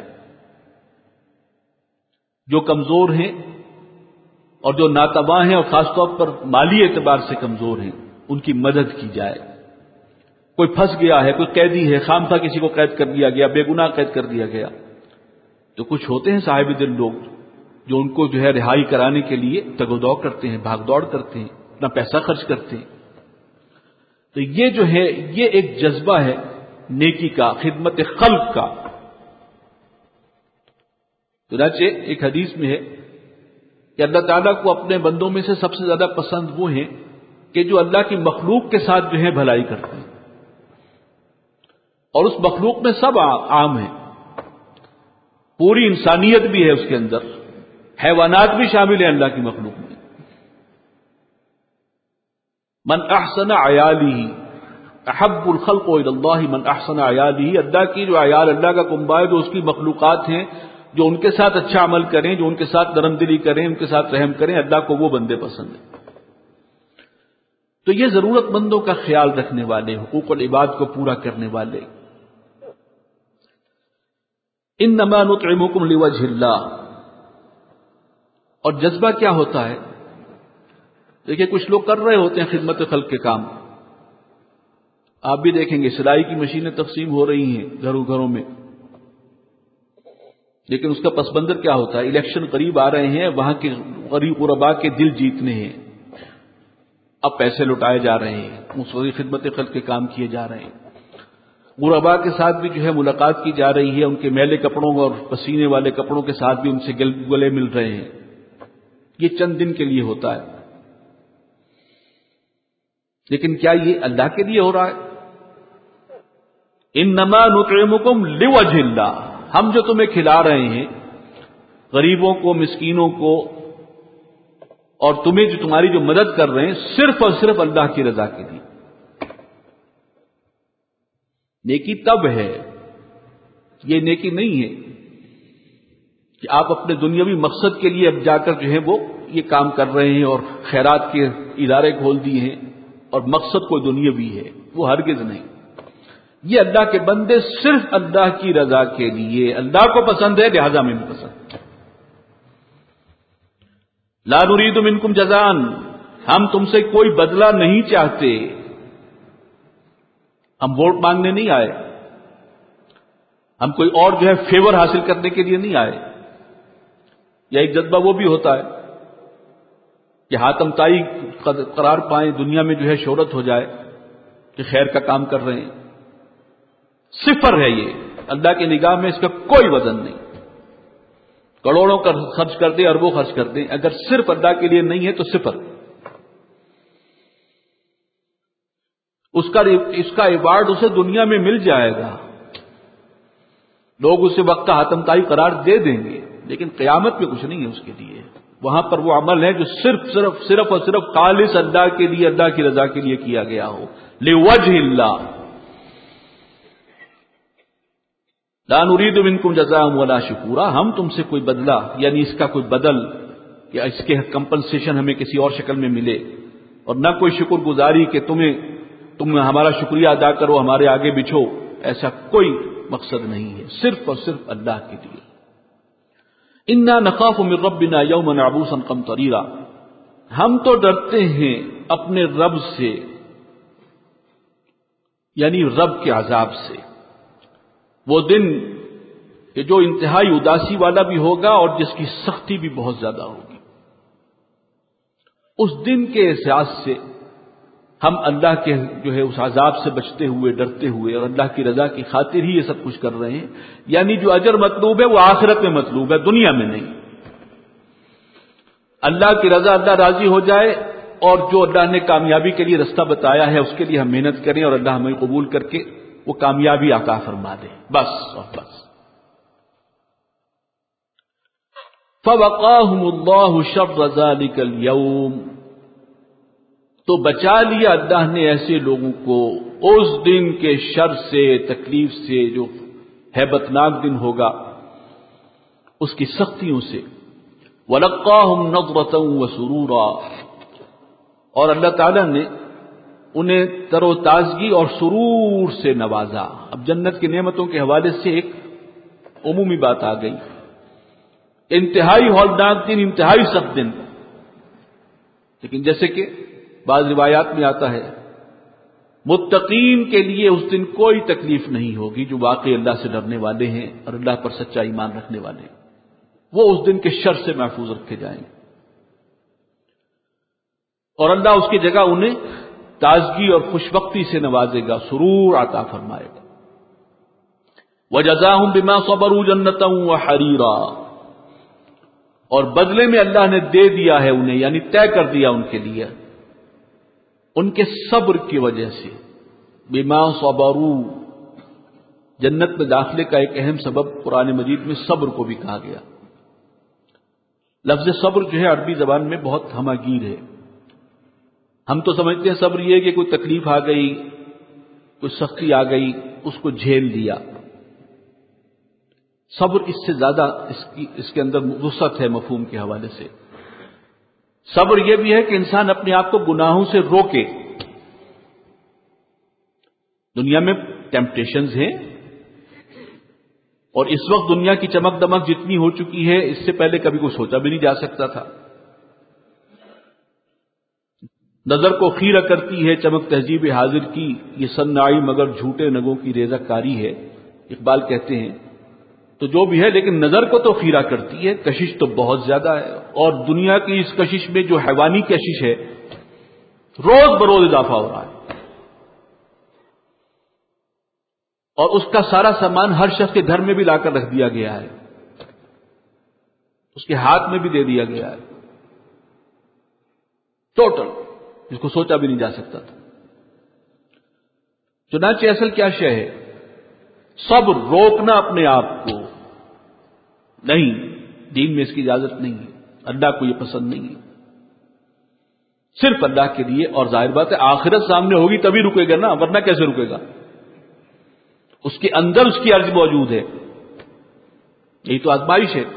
Speaker 2: جو کمزور ہیں اور جو ناتواں ہیں، اور خاص طور پر مالی اعتبار سے کمزور ہیں، ان کی مدد کی جائے. کوئی پھنس گیا ہے، کوئی قیدی ہے، خامخواہ کسی کو قید کر دیا گیا، بے گناہ قید کر دیا گیا، تو کچھ ہوتے ہیں صاحب دل لوگ جو ان کو جو ہے رہائی کرانے کے لیے تگ و دو کرتے ہیں، بھاگ دوڑ کرتے ہیں، اپنا پیسہ خرچ کرتے ہیں. تو یہ جو ہے یہ ایک جذبہ ہے نیکی کا، خدمت خلق کا. چنانچہ ایک حدیث میں ہے کہ اللہ تعالیٰ کو اپنے بندوں میں سے سب سے زیادہ پسند وہ ہیں کہ جو اللہ کی مخلوق کے ساتھ جو ہے بھلائی کرتے ہیں، اور اس مخلوق میں سب عام ہیں، پوری انسانیت بھی ہے اس کے اندر، حیوانات بھی شامل ہیں اللہ کی مخلوق میں. من احسن عیالہ احب الخلق الی اللہ من احسن عیالہ، اللہ کی جو عیال، اللہ کا کنبہ ہے، جو اس کی مخلوقات ہیں، جو ان کے ساتھ اچھا عمل کریں، جو ان کے ساتھ نرم دلی کریں، ان کے ساتھ رحم کریں، اللہ کو وہ بندے پسند ہیں. تو یہ ضرورت مندوں کا خیال رکھنے والے، حقوق العباد کو پورا کرنے والے. انما نطعمکم لوجہ اللہ، اور جذبہ کیا ہوتا ہے؟ دیکھیں کچھ لوگ کر رہے ہوتے ہیں خدمت خلق کے کام. آپ بھی دیکھیں گے سلائی کی مشینیں تقسیم ہو رہی ہیں گھروں گھروں میں، لیکن اس کا پس منظر کیا ہوتا ہے؟ الیکشن قریب آ رہے ہیں، وہاں کے غریب غربا کے دل جیتنے ہیں، اب پیسے لٹائے جا رہے ہیں، مسوری خدمت خلق کے کام کیے جا رہے ہیں. غربا کے ساتھ بھی جو ہے ملاقات کی جا رہی ہے، ان کے میلے کپڑوں اور پسینے والے کپڑوں کے ساتھ بھی ان سے گلے مل رہے ہیں. یہ چند دن کے لیے ہوتا ہے، لیکن کیا یہ اللہ کے لیے ہو رہا ہے؟ انما نطعمکم لوجہ اللہ، ہم جو تمہیں کھلا رہے ہیں غریبوں کو، مسکینوں کو، اور تمہیں جو تمہاری جو مدد کر رہے ہیں، صرف اور صرف اللہ کی رضا کے لیے. نیکی تب ہے، یہ نیکی نہیں ہے کہ آپ اپنے دنیاوی مقصد کے لیے اب جا کر جو ہے وہ یہ کام کر رہے ہیں اور خیرات کے ادارے کھول دیے ہیں اور مقصد کوئی دنیاوی ہے، وہ ہرگز نہیں. یہ اللہ کے بندے صرف اللہ کی رضا کے لیے، اللہ کو پسند ہے لہذا میں بھی پسند. لا نريد منکم جزاء، ہم تم سے کوئی بدلہ نہیں چاہتے، ہم ووٹ مانگنے نہیں آئے، ہم کوئی اور جو ہے فیور حاصل کرنے کے لیے نہیں آئے. یا ایک جذبہ وہ بھی ہوتا ہے کہ حاتم طائی قرار پائیں، دنیا میں جو ہے شہرت ہو جائے کہ خیر کا کام کر رہے ہیں. صفر ہے یہ، اللہ کی نگاہ میں اس کا کوئی وزن نہیں. کروڑوں کا خرچ کر دیں، اربوں خرچ کر دیں، اگر صرف اللہ کے لیے نہیں ہے تو صفر. اس کا اس کا ایوارڈ اسے دنیا میں مل جائے گا، لوگ اسے وقت کا حاتم طائی قرار دے دیں گے، لیکن قیامت میں کچھ نہیں ہے اس کے لیے. وہاں پر وہ عمل ہے جو صرف صرف صرف اور صرف خالص اللہ کے لیے، اللہ کی رضا کے لیے کیا گیا ہو. لوجہ اللہ لا نريد منکم جزاء ولا شکورا، ہم تم سے کوئی بدلہ یعنی اس کا کوئی بدل یا اس کے کمپنسیشن ہمیں کسی اور شکل میں ملے، اور نہ کوئی شکر گزاری کہ تمہیں تم ہمارا شکریہ ادا کرو، ہمارے آگے بچھو، ایسا کوئی مقصد نہیں ہے، صرف اور صرف اللہ کے لیے. انا نخاف من ربنا یوما عبوسا قمطریرا، ہم تو ڈرتے ہیں اپنے رب سے یعنی رب کے عذاب سے، وہ دن کہ جو انتہائی اداسی والا بھی ہوگا اور جس کی سختی بھی بہت زیادہ ہوگی. اس دن کے احساس سے ہم اللہ کے جو ہے اس عذاب سے بچتے ہوئے، ڈرتے ہوئے، اور اللہ کی رضا کی خاطر ہی یہ سب کچھ کر رہے ہیں. یعنی جو اجر مطلوب ہے وہ آخرت میں مطلوب ہے، دنیا میں نہیں. اللہ کی رضا، اللہ راضی ہو جائے، اور جو اللہ نے کامیابی کے لیے رستہ بتایا ہے اس کے لیے ہم محنت کریں، اور اللہ ہمیں قبول کر کے وہ کامیابی عطا فرما دے، بس اور بس. فَوَقَاهُمُ اللَّهُ شَرَّ ذَلِكَ الْيَوْمِ، تو بچا لیا اللہ نے ایسے لوگوں کو اس دن کے شر سے، تکلیف سے، جو ہیبتناک دن ہوگا، اس کی سختیوں سے. وَلَقَّاهُمْ نَضْرَةً وَسُرُورًا، اور اللہ تعالیٰ نے انہیں تر و تازگی اور سرور سے نوازا. اب جنت کی نعمتوں کے حوالے سے ایک عمومی بات آ گئی. انتہائی ہولناک دن، انتہائی سخت دن، لیکن جیسے کہ بعض روایات میں آتا ہے متقین کے لیے اس دن کوئی تکلیف نہیں ہوگی، جو واقعی اللہ سے ڈرنے والے ہیں اور اللہ پر سچا ایمان رکھنے والے ہیں، وہ اس دن کے شر سے محفوظ رکھے جائیں گے، اور اللہ اس کی جگہ انہیں تازگی اور خوشبختی سے نوازے گا، سرور عطا فرمائے گا. وَجَزَاهُمْ بِمَا صَبَرُوا جَنَّةً وَحَرِيرًا، اور بدلے میں اللہ نے دے دیا ہے انہیں، یعنی طے کر دیا ان کے لیے ان کے صبر کی وجہ سے. بما صبروا، جنت میں داخلے کا ایک اہم سبب قرآن مجید میں صبر کو بھی کہا گیا. لفظ صبر جو ہے عربی زبان میں بہت ہماگیر ہے. ہم تو سمجھتے ہیں صبر یہ کہ کوئی تکلیف آ گئی، کوئی سختی آ گئی، اس کو جھیل لیا. صبر اس سے زیادہ اس کی اس کے اندر وسعت ہے مفہوم کے حوالے سے. صبر یہ بھی ہے کہ انسان اپنے آپ کو گناہوں سے روکے. دنیا میں ٹیمپٹیشنز ہیں، اور اس وقت دنیا کی چمک دمک جتنی ہو چکی ہے، اس سے پہلے کبھی کوئی سوچا بھی نہیں جا سکتا تھا. نظر کو خیرہ کرتی ہے چمک تہذیب حاضر کی، یہ صنائی مگر جھوٹے نگوں کی ریزہ کاری ہے، اقبال کہتے ہیں. تو جو بھی ہے لیکن نظر کو تو خیرہ کرتی ہے. کشش تو بہت زیادہ ہے، اور دنیا کی اس کشش میں جو حیوانی کشش ہے روز بروز اضافہ ہو رہا ہے، اور اس کا سارا سامان ہر شخص کے گھر میں بھی لا کر رکھ دیا گیا ہے، اس کے ہاتھ میں بھی دے دیا گیا ہے، ٹوٹل، جس کو سوچا بھی نہیں جا سکتا تھا. چنانچہ اصل کیا شے ہے؟ صبر، روکنا اپنے آپ کو نہیں. دین میں اس کی اجازت نہیں ہے، اللہ کو یہ پسند نہیں ہے. صرف اللہ کے لیے، اور ظاہر بات ہے آخرت سامنے ہوگی تبھی رکے گا نا، ورنہ کیسے رکے گا؟ اس کے اندر اس کی عرض موجود ہے، یہی تو آزمائش ہے.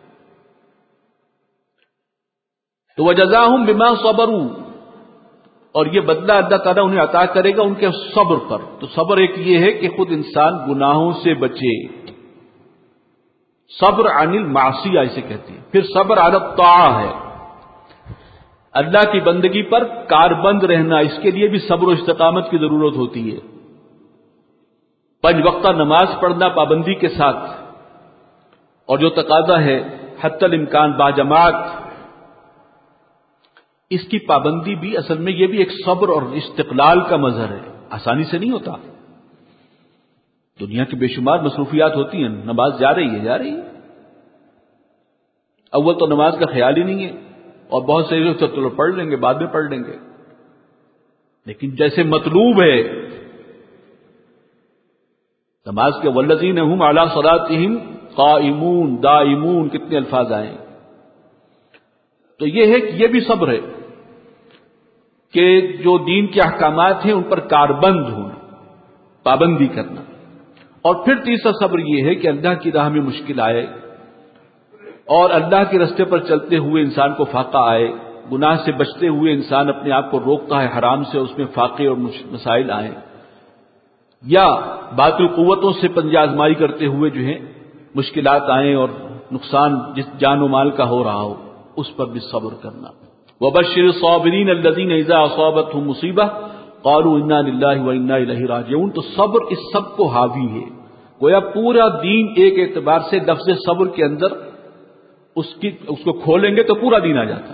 Speaker 2: تو وَجَزَاهُمْ بِمَا صَبَرُوا، اور یہ بدلہ اللہ تعالیٰ انہیں عطا کرے گا ان کے صبر پر. تو صبر ایک یہ ہے کہ خود انسان گناہوں سے بچے، صبر عن المعصیہ اسے کہتے ہیں. پھر صبر علی الطاعہ ہے، اللہ کی بندگی پر کاربند رہنا، اس کے لیے بھی صبر و استقامت کی ضرورت ہوتی ہے. پنج وقتہ نماز پڑھنا پابندی کے ساتھ، اور جو تقاضا ہے حتی الامکان باجماعت، اس کی پابندی بھی اصل میں یہ بھی ایک صبر اور استقلال کا مظہر ہے، آسانی سے نہیں ہوتا. دنیا کی بے شمار مصروفیات ہوتی ہیں، نماز جا رہی ہے جا رہی ہے اول تو نماز کا خیال ہی نہیں ہے، اور بہت سے لوگ چلو پڑھ لیں گے بعد میں پڑھ لیں گے، لیکن جیسے مطلوب ہے نماز کے والذین هم علی صلاتهم قائمون دائمون کتنے الفاظ آئے. تو یہ ہے کہ یہ بھی صبر ہے کہ جو دین کے احکامات ہیں ان پر کاربند ہونا، پابندی کرنا. اور پھر تیسرا صبر یہ ہے کہ اللہ کی راہ میں مشکل آئے اور اللہ کے راستے پر چلتے ہوئے انسان کو فاقہ آئے، گناہ سے بچتے ہوئے انسان اپنے آپ کو روکتا ہے حرام سے، اس میں فاقے اور مسائل آئیں، یا باطل قوتوں سے پنجہ آزمائی کرتے ہوئے جو ہے مشکلات آئیں اور نقصان جس جان و مال کا ہو رہا ہو، اس پر بھی صبر کرنا. وَبَشِّرِ الصَّابِرِينَ الَّذِينَ إِذَا أَصَابَتْهُمْ مُصِيبَةٌ قَالُوا إِنَّا لِلَّهِ وَإِنَّا إِلَيْهِ رَاجِعُونَ. تو صبر اس سب کو حاوی ہے، گویا پورا دین ایک اعتبار سے لفظ صبر کے اندر اس کی اس کو کھولیں گے تو پورا دین آ جاتا.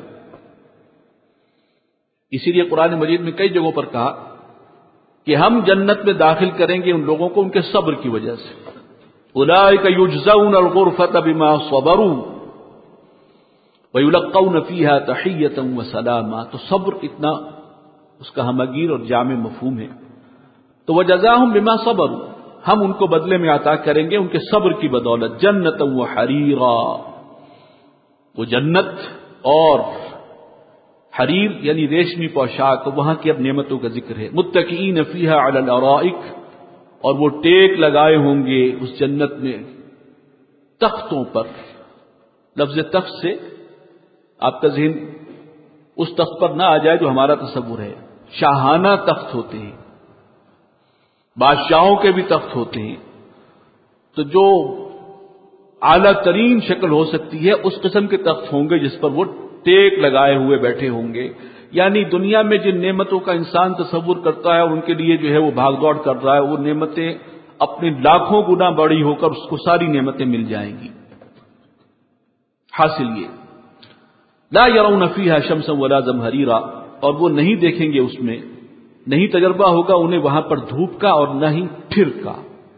Speaker 2: اسی لیے قرآن مجید میں کئی جگہوں پر کہا کہ ہم جنت میں داخل کریں گے ان لوگوں کو ان کے صبر کی وجہ سے. اولئک یجزون الغرفۃ بما صبروا وَيُلَقَّوْنَ فِيهَا تَحِيَّةً وَسَلَامًا. تو صبر اتنا اس کا ہمگیر اور جامع مفہوم ہے. تو وَجَزَاهُمْ بِمَا صَبَرُوا، ہم ان کو بدلے میں عطا کریں گے ان کے صبر کی بدولت جنتا وحریرا. وہ جنت اور حریر یعنی ریشمی پوشاک، وہاں کی اب نعمتوں کا ذکر ہے. متکئین فیہا علی الارائک، اور وہ ٹیک لگائے ہوں گے اس جنت میں تختوں پر. لفظ تخت سے آپ کا ذہن اس تخت پر نہ آ جائے جو ہمارا تصور ہے. شاہانہ تخت ہوتے ہیں، بادشاہوں کے بھی تخت ہوتے ہیں. تو جو اعلیٰ ترین شکل ہو سکتی ہے اس قسم کے تخت ہوں گے جس پر وہ ٹیک لگائے ہوئے بیٹھے ہوں گے. یعنی دنیا میں جن نعمتوں کا انسان تصور کرتا ہے اور ان کے لیے جو ہے وہ بھاگ دوڑ کر رہا ہے، وہ نعمتیں اپنے لاکھوں گنا بڑی ہو کر اس کو ساری نعمتیں مل جائیں گی. حاصل یہ لا يرون فيها شمسا ولا زمهريرا، اور وہ نہیں دیکھیں گے اس میں، نہیں تجربہ ہوگا انہیں وہاں پر دھوپ کا اور نہ ہی پھر کا.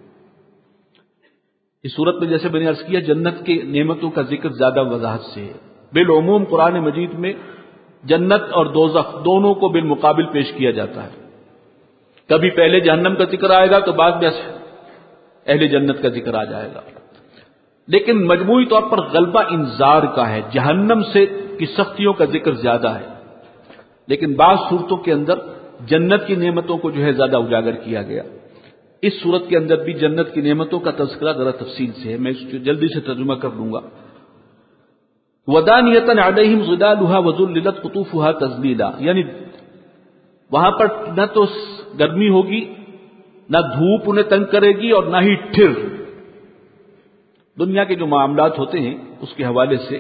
Speaker 2: اس صورت میں جیسے میں نے عرض کیا جنت کے نعمتوں کا ذکر زیادہ وضاحت سے ہے. بالعموم قرآن مجید میں جنت اور دوزخ دونوں کو بالمقابل پیش کیا جاتا ہے. کبھی پہلے جہنم کا ذکر آئے گا تو بعد میں اہل جنت کا ذکر آ جائے گا. لیکن مجموعی طور پر غلبہ انذار کا ہے، جہنم سے کی سختیوں کا ذکر زیادہ ہے. لیکن بعض صورتوں کے اندر جنت کی نعمتوں کو جو ہے زیادہ اجاگر کیا گیا. اس صورت کے اندر بھی جنت کی نعمتوں کا تذکرہ ذرا تفصیل سے ہے، میں اس کو جلدی سے ترجمہ کر لوں گا. وَدَانِيَةً عَلَيْهِمْ ظِلَالُهَا وَذُلِّلَتْ قُطُوفُهَا تَذْلِيلًا، یعنی وہاں پر نہ تو گرمی ہوگی، نہ دھوپ انہیں تنگ کرے گی، اور نہ ہی ٹھر. دنیا کے جو معاملات ہوتے ہیں اس کے حوالے سے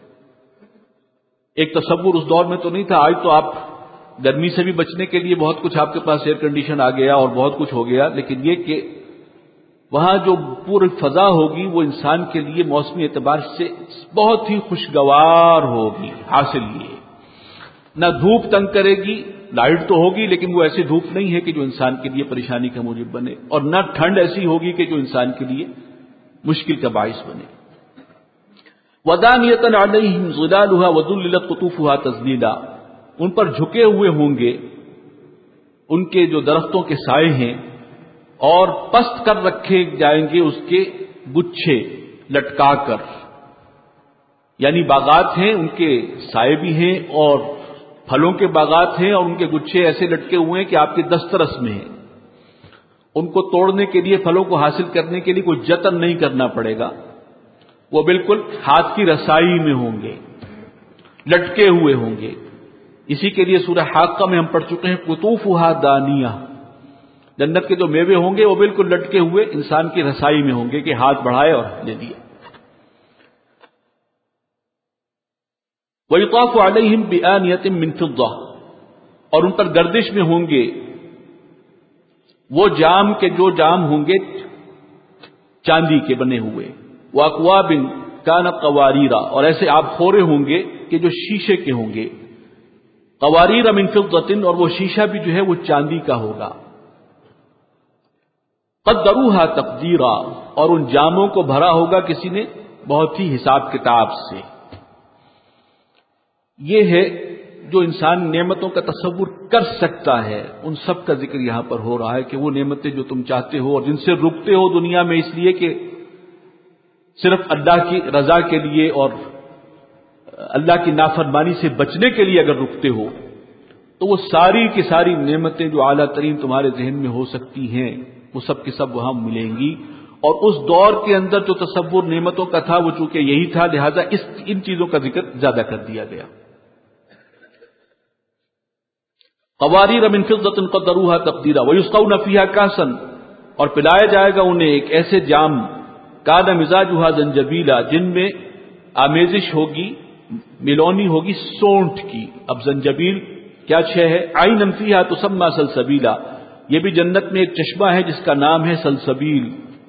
Speaker 2: ایک تصور اس دور میں تو نہیں تھا. آج تو آپ گرمی سے بھی بچنے کے لیے بہت کچھ آپ کے پاس ایئر کنڈیشن آ گیا اور بہت کچھ ہو گیا، لیکن یہ کہ وہاں جو پوری فضا ہوگی وہ انسان کے لیے موسمی اعتبار سے بہت ہی خوشگوار ہوگی. حاصل یہ نہ دھوپ تنگ کرے گی، لائٹ تو ہوگی لیکن وہ ایسی دھوپ نہیں ہے کہ جو انسان کے لیے پریشانی کا موجب بنے، اور نہ ٹھنڈ ایسی ہوگی کہ جو انسان کے لیے مشکل کا باعث بنے. وَدَانِيَةً عَلَيْهِمْ ظِلَالُهَا وَذُلِّلَتْ قُطُوفُهَا تَذْلِيلًا، ان پر جھکے ہوئے ہوں گے ان کے جو درختوں کے سائے ہیں، اور پست کر رکھے جائیں گے اس کے گچھے لٹکا کر. یعنی باغات ہیں ان کے سائے بھی ہیں اور پھلوں کے باغات ہیں، اور ان کے گچھے ایسے لٹکے ہوئے ہیں کہ آپ کے دسترس میں ہیں. ان کو توڑنے کے لیے، پھلوں کو حاصل کرنے کے لیے کوئی جتن نہیں کرنا پڑے گا، وہ بالکل ہاتھ کی رسائی میں ہوں گے، لٹکے ہوئے ہوں گے. اسی کے لیے سورہ حاقہ میں ہم پڑھ چکے ہیں قطوفها دانیہ، جنت کے جو میوے ہوں گے وہ بالکل لٹکے ہوئے انسان کی رسائی میں ہوں گے کہ ہاتھ بڑھائے اور لے لیا. وَيُطَافُ عَلَيْهِمْ بِآنِيَةٍ مِّن فِضَّةٍ، اور ان پر گردش میں ہوں گے وہ جام کے جو جام ہوں گے چاندی کے بنے ہوئے. وَأَكْوَابٍ كَانَتْ قَوَارِيرَ، اور ایسے آب خورے ہوں گے کہ جو شیشے کے ہوں گے. قواریر من فضة، اور وہ شیشہ بھی جو ہے وہ چاندی کا ہوگا. قدروها تقدیرا، اور ان جاموں کو بھرا ہوگا کسی نے بہت ہی حساب کتاب سے. یہ ہے جو انسان نعمتوں کا تصور کر سکتا ہے، ان سب کا ذکر یہاں پر ہو رہا ہے کہ وہ نعمتیں جو تم چاہتے ہو اور جن سے رکتے ہو دنیا میں اس لیے کہ صرف اللہ کی رضا کے لیے اور اللہ کی نافرمانی سے بچنے کے لیے اگر رکتے ہو تو وہ ساری کی ساری نعمتیں جو اعلیٰ ترین تمہارے ذہن میں ہو سکتی ہیں وہ سب کے سب وہاں ملیں گی. اور اس دور کے اندر جو تصور نعمتوں کا تھا وہ چونکہ یہی تھا، لہذا اس ان چیزوں کا ذکر زیادہ کر دیا گیا. قواریر من فضة قدروها تقدیرا ویسقون فیہا کاسا، اور پلایا جائے گا انہیں ایک ایسے جام کان مزاجها زنجبیلا جن میں آمیزش ہوگی، ملونی ہوگی سونٹ کی. اب زنجبیل کیا شے ہے؟ عینا فیہا تسمى سلسبیلا، یہ بھی جنت میں ایک چشمہ ہے جس کا نام ہے سلسبیل.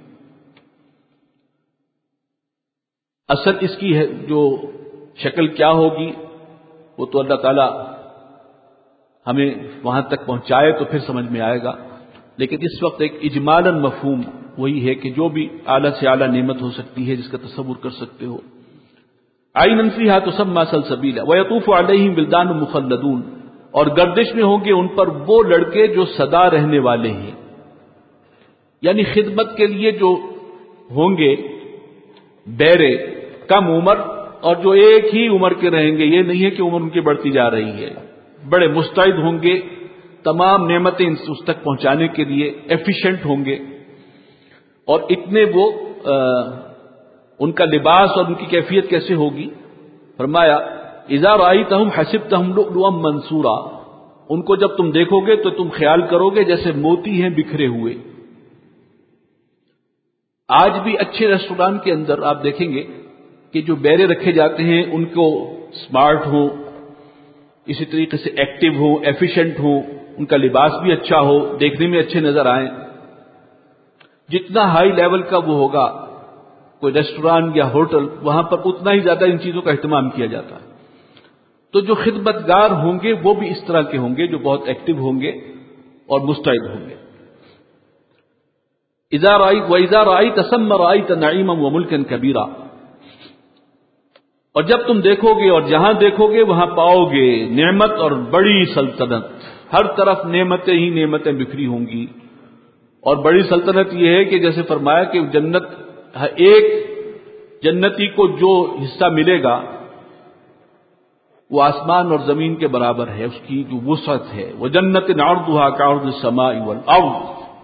Speaker 2: اصل اس کی ہے جو شکل کیا ہوگی وہ تو اللہ تعالی ہمیں وہاں تک پہنچائے تو پھر سمجھ میں آئے گا، لیکن اس وقت ایک اجمالاً مفہوم وہی ہے کہ جو بھی اعلیٰ سے اعلیٰ نعمت ہو سکتی ہے جس کا تصور کر سکتے ہو. عینا فیہا تسمى سلسبیلا ویطوف علیہم ولدان مخلدون، اور گردش میں ہوں گے ان پر وہ لڑکے جو سدا رہنے والے ہیں، یعنی خدمت کے لیے جو ہوں گے بیرے کم عمر اور جو ایک ہی عمر کے رہیں گے. یہ نہیں ہے کہ عمر ان کی بڑھتی جا رہی ہے، بڑے مستعد ہوں گے تمام نعمتیں اس تک پہنچانے کے لیے، ایفیشینٹ ہوں گے. اور اتنے وہ آ, ان کا لباس اور ان کی کیفیت کیسے ہوگی؟ فرمایا اذا رأیتہم حسبتہم لؤلؤا منثورا، ان کو جب تم دیکھو گے تو تم خیال کرو گے جیسے موتی ہیں بکھرے ہوئے. آج بھی اچھے ریسٹوران کے اندر آپ دیکھیں گے کہ جو بیرے رکھے جاتے ہیں ان کو سمارٹ ہوں، اسی طریقے سے ایکٹیو ہو، ایفیشینٹ ہو، ان کا لباس بھی اچھا ہو، دیکھنے میں اچھے نظر آئیں. جتنا ہائی لیول کا وہ ہوگا کوئی ریسٹوران یا ہوٹل، وہاں پر اتنا ہی زیادہ ان چیزوں کا اہتمام کیا جاتا ہے. تو جو خدمتگار ہوں گے وہ بھی اس طرح کے ہوں گے جو بہت ایکٹیو ہوں گے اور مستعد ہوں گے. اذا رأیت وَإِذَا رَأَيْتَ ثَمَّ رَأَيْتَ نَعِيمًا وَمُلْكًا كَبِيرًا، اور جب تم دیکھو گے اور جہاں دیکھو گے وہاں پاؤ گے نعمت اور بڑی سلطنت. ہر طرف نعمتیں ہی نعمتیں بکھری ہوں گی. اور بڑی سلطنت یہ ہے کہ جیسے فرمایا کہ جنت ایک جنتی کو جو حصہ ملے گا وہ آسمان اور زمین کے برابر ہے، اس کی جو وسعت ہے. وَجَنَّةٍ عَرْضُهَا كَعَرْضِ السَّمَاءِ وَالْأَرْضِ،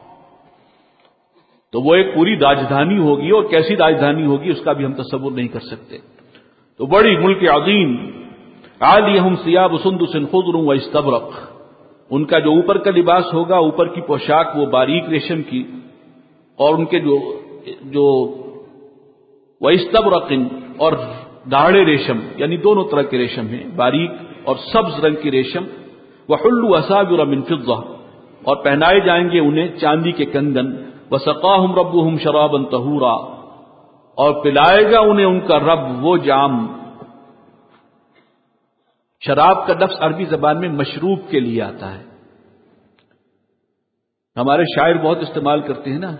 Speaker 2: تو وہ ایک پوری راجدھانی ہوگی، اور کیسی راجدھانی ہوگی اس کا بھی ہم تصور نہیں کر سکتے. تو بڑی ملک عظیم. عالیہم ثیاب سندس خضر واستبرق، ان کا جو اوپر کا لباس ہوگا، اوپر کی پوشاک وہ باریک ریشم کی، اور ان کے جو جو واستبرق اور گاڑھے ریشم، یعنی دونوں طرح کے ریشم ہیں، باریک اور سبز رنگ کی ریشم. وحلوا اساور من فضہ، اور پہنائے جائیں گے انہیں چاندی کے کنگن. وسقاہم ربہم شرابا طہورا، اور پلائے گا انہیں ان کا رب وہ جام. شراب کا لفظ عربی زبان میں مشروب کے لیے آتا ہے. ہمارے شاعر بہت استعمال کرتے ہیں نا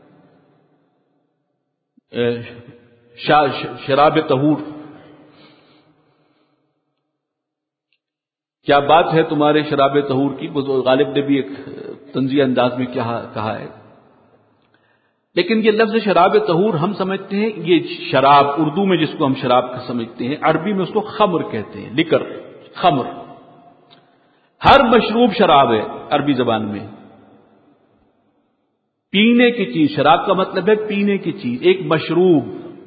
Speaker 2: شراب طہور. کیا بات ہے تمہارے شراب طہور کی، غالب نے بھی ایک طنزیہ انداز میں کیا کہا ہے. لیکن یہ لفظ شراب طہور ہم سمجھتے ہیں یہ شراب، اردو میں جس کو ہم شراب کا سمجھتے ہیں، عربی میں اس کو خمر کہتے ہیں، لکر، خمر. ہر مشروب شراب ہے عربی زبان میں، پینے کی چیز. شراب کا مطلب ہے پینے کی چیز، ایک مشروب،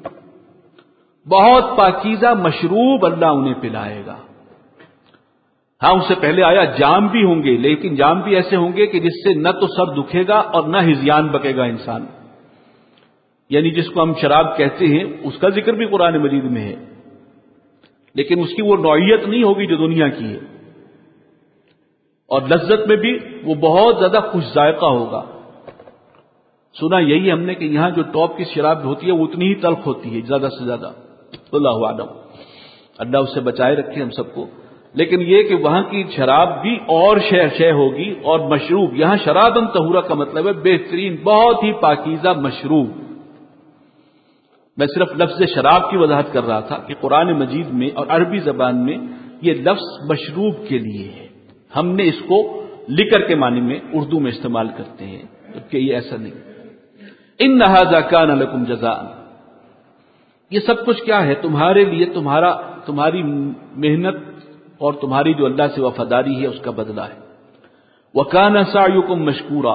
Speaker 2: بہت پاکیزہ مشروب اللہ انہیں پلائے گا. ہاں اس سے پہلے آیا جام بھی ہوں گے، لیکن جام بھی ایسے ہوں گے کہ جس سے نہ تو سر دکھے گا اور نہ ہذیان بکے گا انسان. یعنی جس کو ہم شراب کہتے ہیں اس کا ذکر بھی قرآن مجید میں ہے، لیکن اس کی وہ نوعیت نہیں ہوگی جو دنیا کی ہے. اور لذت میں بھی وہ بہت زیادہ خوش ذائقہ ہوگا. سنا یہی ہم نے کہ یہاں جو ٹاپ کی شراب ہوتی ہے وہ اتنی ہی تلخ ہوتی ہے زیادہ سے زیادہ. اللہ عالم، اللہ اس سے بچائے رکھے ہم سب کو. لیکن یہ کہ وہاں کی شراب بھی اور شے شے ہوگی اور مشروب. یہاں شرابن طہورا کا مطلب ہے بہترین، بہت ہی پاکیزہ مشروب. میں صرف لفظ شراب کی وضاحت کر رہا تھا کہ قرآن مجید میں اور عربی زبان میں یہ لفظ مشروب کے لیے ہے. ہم نے اس کو لکر کے معنی میں اردو میں استعمال کرتے ہیں، جبکہ یہ ایسا نہیں. ان ھذا کان لکم جزاء، یہ سب کچھ کیا ہے؟ تمہارے لیے تمہارا تمہاری محنت اور تمہاری جو اللہ سے وفاداری ہے اس کا بدلہ ہے. وکان سعیکم مشکورا،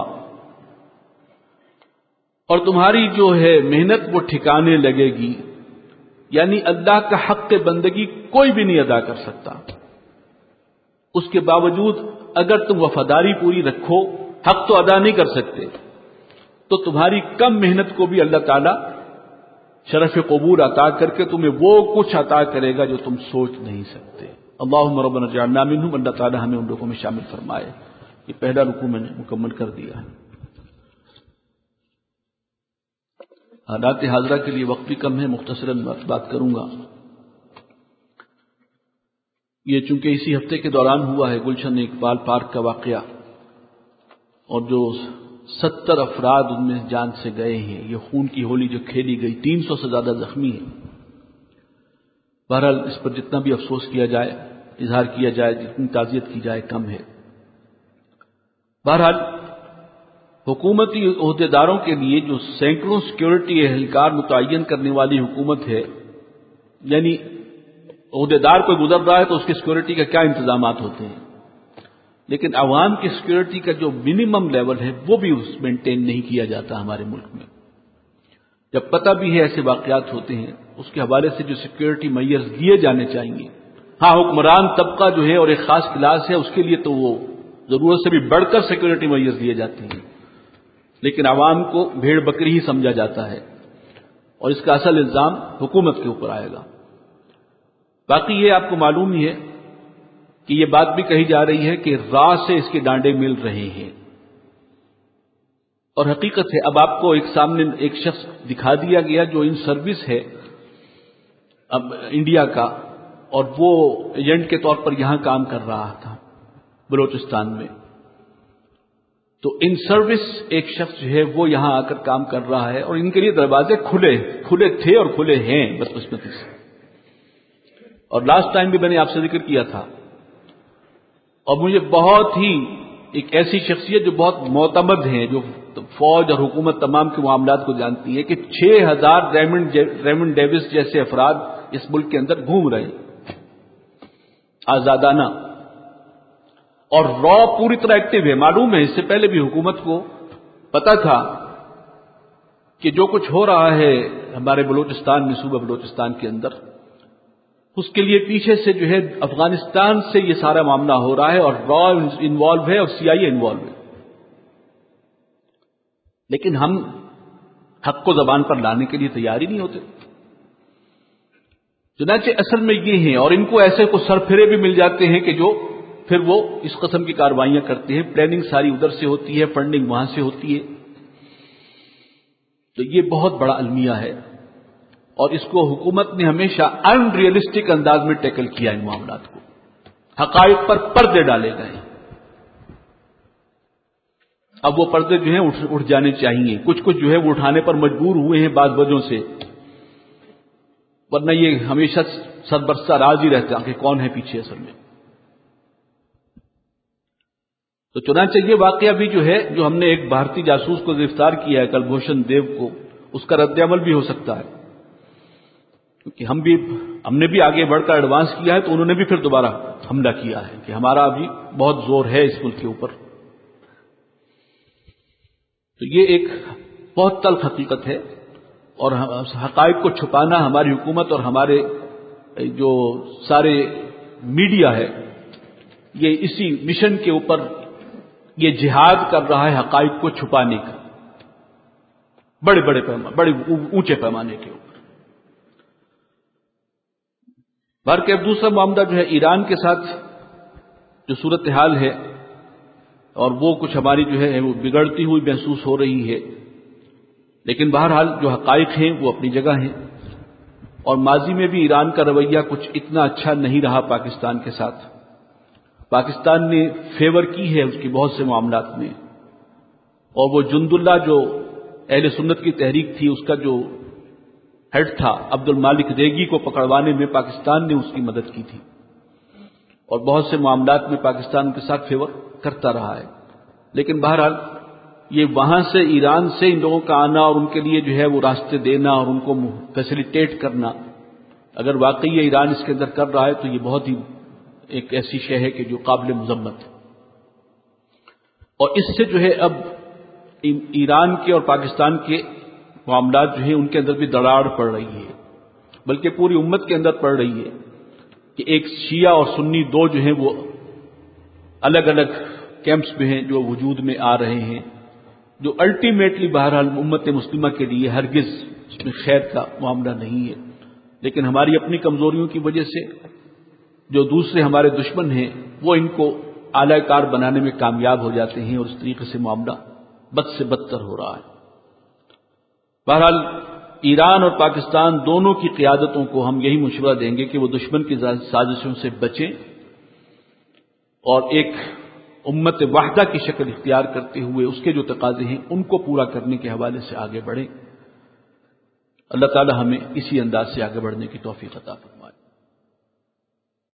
Speaker 2: اور تمہاری جو ہے محنت وہ ٹھکانے لگے گی. یعنی اللہ کا حق بندگی کوئی بھی نہیں ادا کر سکتا، اس کے باوجود اگر تم وفاداری پوری رکھو، حق تو ادا نہیں کر سکتے، تو تمہاری کم محنت کو بھی اللہ تعالی شرف قبول عطا کر کے تمہیں وہ کچھ عطا کرے گا جو تم سوچ نہیں سکتے. اللہم ربنا اجعلنا منہم، اللہ تعالی ہمیں ان لوگوں میں شامل فرمائے. یہ پہلا رکوع میں نے مکمل کر دیا ہے. حالات حاضرہ کے لیے وقت بھی کم ہے، مختصراً بات کروں گا. یہ چونکہ اسی ہفتے کے دوران ہوا ہے گلشن اقبال پارک کا واقعہ، اور جو ستر افراد ان میں جان سے گئے ہیں، یہ خون کی ہولی جو کھیلی گئی، تین سو سے زیادہ زخمی ہیں. بہرحال اس پر جتنا بھی افسوس کیا جائے، اظہار کیا جائے، جتنی تعزیت کی جائے کم ہے. بہرحال حکومتی عہدیداروں کے لیے جو سینکڑوں سیکورٹی اہلکار متعین کرنے والی حکومت ہے، یعنی عہدیدار کوئی گزر رہا ہے تو اس کی سیکورٹی کا کیا انتظامات ہوتے ہیں، لیکن عوام کی سیکورٹی کا جو منیمم لیول ہے وہ بھی اس مینٹین نہیں کیا جاتا ہمارے ملک میں. جب پتہ بھی ہے ایسے واقعات ہوتے ہیں، اس کے حوالے سے جو سیکورٹی میئرز لیے جانے چاہیے. ہاں حکمران طبقہ جو ہے اور ایک خاص کلاس ہے، اس کے لیے تو وہ ضرورت سے بھی بڑھ کر سیکورٹی میئرز لیے جاتے ہیں، لیکن عوام کو بھیڑ بکری ہی سمجھا جاتا ہے، اور اس کا اصل الزام حکومت کے اوپر آئے گا. باقی یہ آپ کو معلوم ہی ہے کہ یہ بات بھی کہی جا رہی ہے کہ راہ سے اس کے ڈانڈے مل رہے ہیں، اور حقیقت ہے. اب آپ کو ایک سامنے ایک شخص دکھا دیا گیا جو ان سروس ہے اب انڈیا کا، اور وہ ایجنٹ کے طور پر یہاں کام کر رہا تھا بلوچستان میں. تو ان سروس ایک شخص جو ہے وہ یہاں آ کر کام کر رہا ہے، اور ان کے لیے دروازے کھلے کھلے تھے اور کھلے ہیں بدقسمتی سے. اور لاسٹ ٹائم بھی میں نے آپ سے ذکر کیا تھا، اور مجھے بہت ہی ایک ایسی شخصیت جو بہت معتمد ہیں، جو فوج اور حکومت تمام کے معاملات کو جانتی ہے، کہ چھ ہزار ریمنڈ ریمنڈ ڈیوس جیسے افراد اس ملک کے اندر گھوم رہے ہیں آزادانہ، اور را پوری طرح ایکٹیو ہے. معلوم ہے اس سے پہلے بھی حکومت کو پتا تھا کہ جو کچھ ہو رہا ہے ہمارے بلوچستان میں، صوبہ بلوچستان کے اندر، اس کے لیے پیچھے سے جو ہے افغانستان سے یہ سارا معاملہ ہو رہا ہے، اور را انوالو ہے اور سی آئی اے انوالو ہے. لیکن ہم حق کو زبان پر لانے کے لیے تیار ہی نہیں ہوتے. چنانچہ اصل میں یہ ہیں، اور ان کو ایسے کو سرفرے بھی مل جاتے ہیں کہ جو پھر وہ اس قسم کی کاروائیاں کرتے ہیں. پلاننگ ساری ادھر سے ہوتی ہے، فنڈنگ وہاں سے ہوتی ہے. تو یہ بہت بڑا المیہ ہے، اور اس کو حکومت نے ہمیشہ ان ریئلسٹک انداز میں ٹیکل کیا. ان معاملات کو حقائق پر پردے ڈالے گئے. اب وہ پردے جو ہیں اٹھ جانے چاہیے. کچھ کچھ جو ہے وہ اٹھانے پر مجبور ہوئے ہیں بعض وجہوں سے، ورنہ یہ ہمیشہ سربرسہ راز ہی رہتا کہ کون ہے پیچھے اصل میں. تو چنانچہ یہ واقعہ بھی جو ہے، جو ہم نے ایک بھارتی جاسوس کو گرفتار کیا ہے کلبھوشن دیو کو، اس کا رد عمل بھی ہو سکتا ہے، کیونکہ ہم بھی ہم نے بھی آگے بڑھ کر ایڈوانس کیا ہے، تو انہوں نے بھی پھر دوبارہ حملہ کیا ہے کہ ہمارا ابھی بہت زور ہے اس ملک کے اوپر. تو یہ ایک بہت تلخ حقیقت ہے، اور حقائق کو چھپانا ہماری حکومت اور ہمارے جو سارے میڈیا ہے، یہ اسی مشن کے اوپر یہ جہاد کر رہا ہے، حقائق کو چھپانے کا، بڑے بڑے پیمانے بڑے اونچے پیمانے کے اوپر. بہرکہ اب دوسرا معاملہ جو ہے ایران کے ساتھ جو صورتحال ہے، اور وہ کچھ ہماری جو ہے وہ بگڑتی ہوئی محسوس ہو رہی ہے. لیکن بہرحال جو حقائق ہیں وہ اپنی جگہ ہیں، اور ماضی میں بھی ایران کا رویہ کچھ اتنا اچھا نہیں رہا پاکستان کے ساتھ. پاکستان نے فیور کی ہے اس کی بہت سے معاملات میں، اور وہ جند اللہ جو اہل سنت کی تحریک تھی اس کا جو ہیڈ تھا عبد المالک ریگی کو پکڑوانے میں پاکستان نے اس کی مدد کی تھی، اور بہت سے معاملات میں پاکستان کے ساتھ فیور کرتا رہا ہے۔ لیکن بہرحال یہ وہاں سے ایران سے ان لوگوں کا آنا اور ان کے لیے جو ہے وہ راستے دینا اور ان کو فیسیلیٹیٹ کرنا، اگر واقعی یہ ایران اس کے اندر کر رہا ہے تو یہ بہت ہی ایک ایسی شے ہے کہ جو قابل مذمت ہے۔ اور اس سے جو ہے اب ایران کے اور پاکستان کے معاملات جو ہیں ان کے اندر بھی دراڑ پڑ رہی ہے، بلکہ پوری امت کے اندر پڑ رہی ہے کہ ایک شیعہ اور سنی دو جو ہیں وہ الگ الگ کیمپس میں ہیں جو وجود میں آ رہے ہیں، جو الٹیمیٹلی بہرحال امت مسلمہ کے لیے ہرگز اس میں خیر کا معاملہ نہیں ہے، لیکن ہماری اپنی کمزوریوں کی وجہ سے جو دوسرے ہمارے دشمن ہیں وہ ان کو اعلی کار بنانے میں کامیاب ہو جاتے ہیں، اور اس طریقے سے معاملہ بد سے بدتر ہو رہا ہے۔ بہرحال ایران اور پاکستان دونوں کی قیادتوں کو ہم یہی مشورہ دیں گے کہ وہ دشمن کی سازشوں سے بچیں اور ایک امت واحدہ کی شکل اختیار کرتے ہوئے اس کے جو تقاضے ہیں ان کو پورا کرنے کے حوالے سے آگے بڑھیں۔ اللہ تعالی ہمیں اسی انداز سے آگے بڑھنے کی توفیق عطا فرمائے۔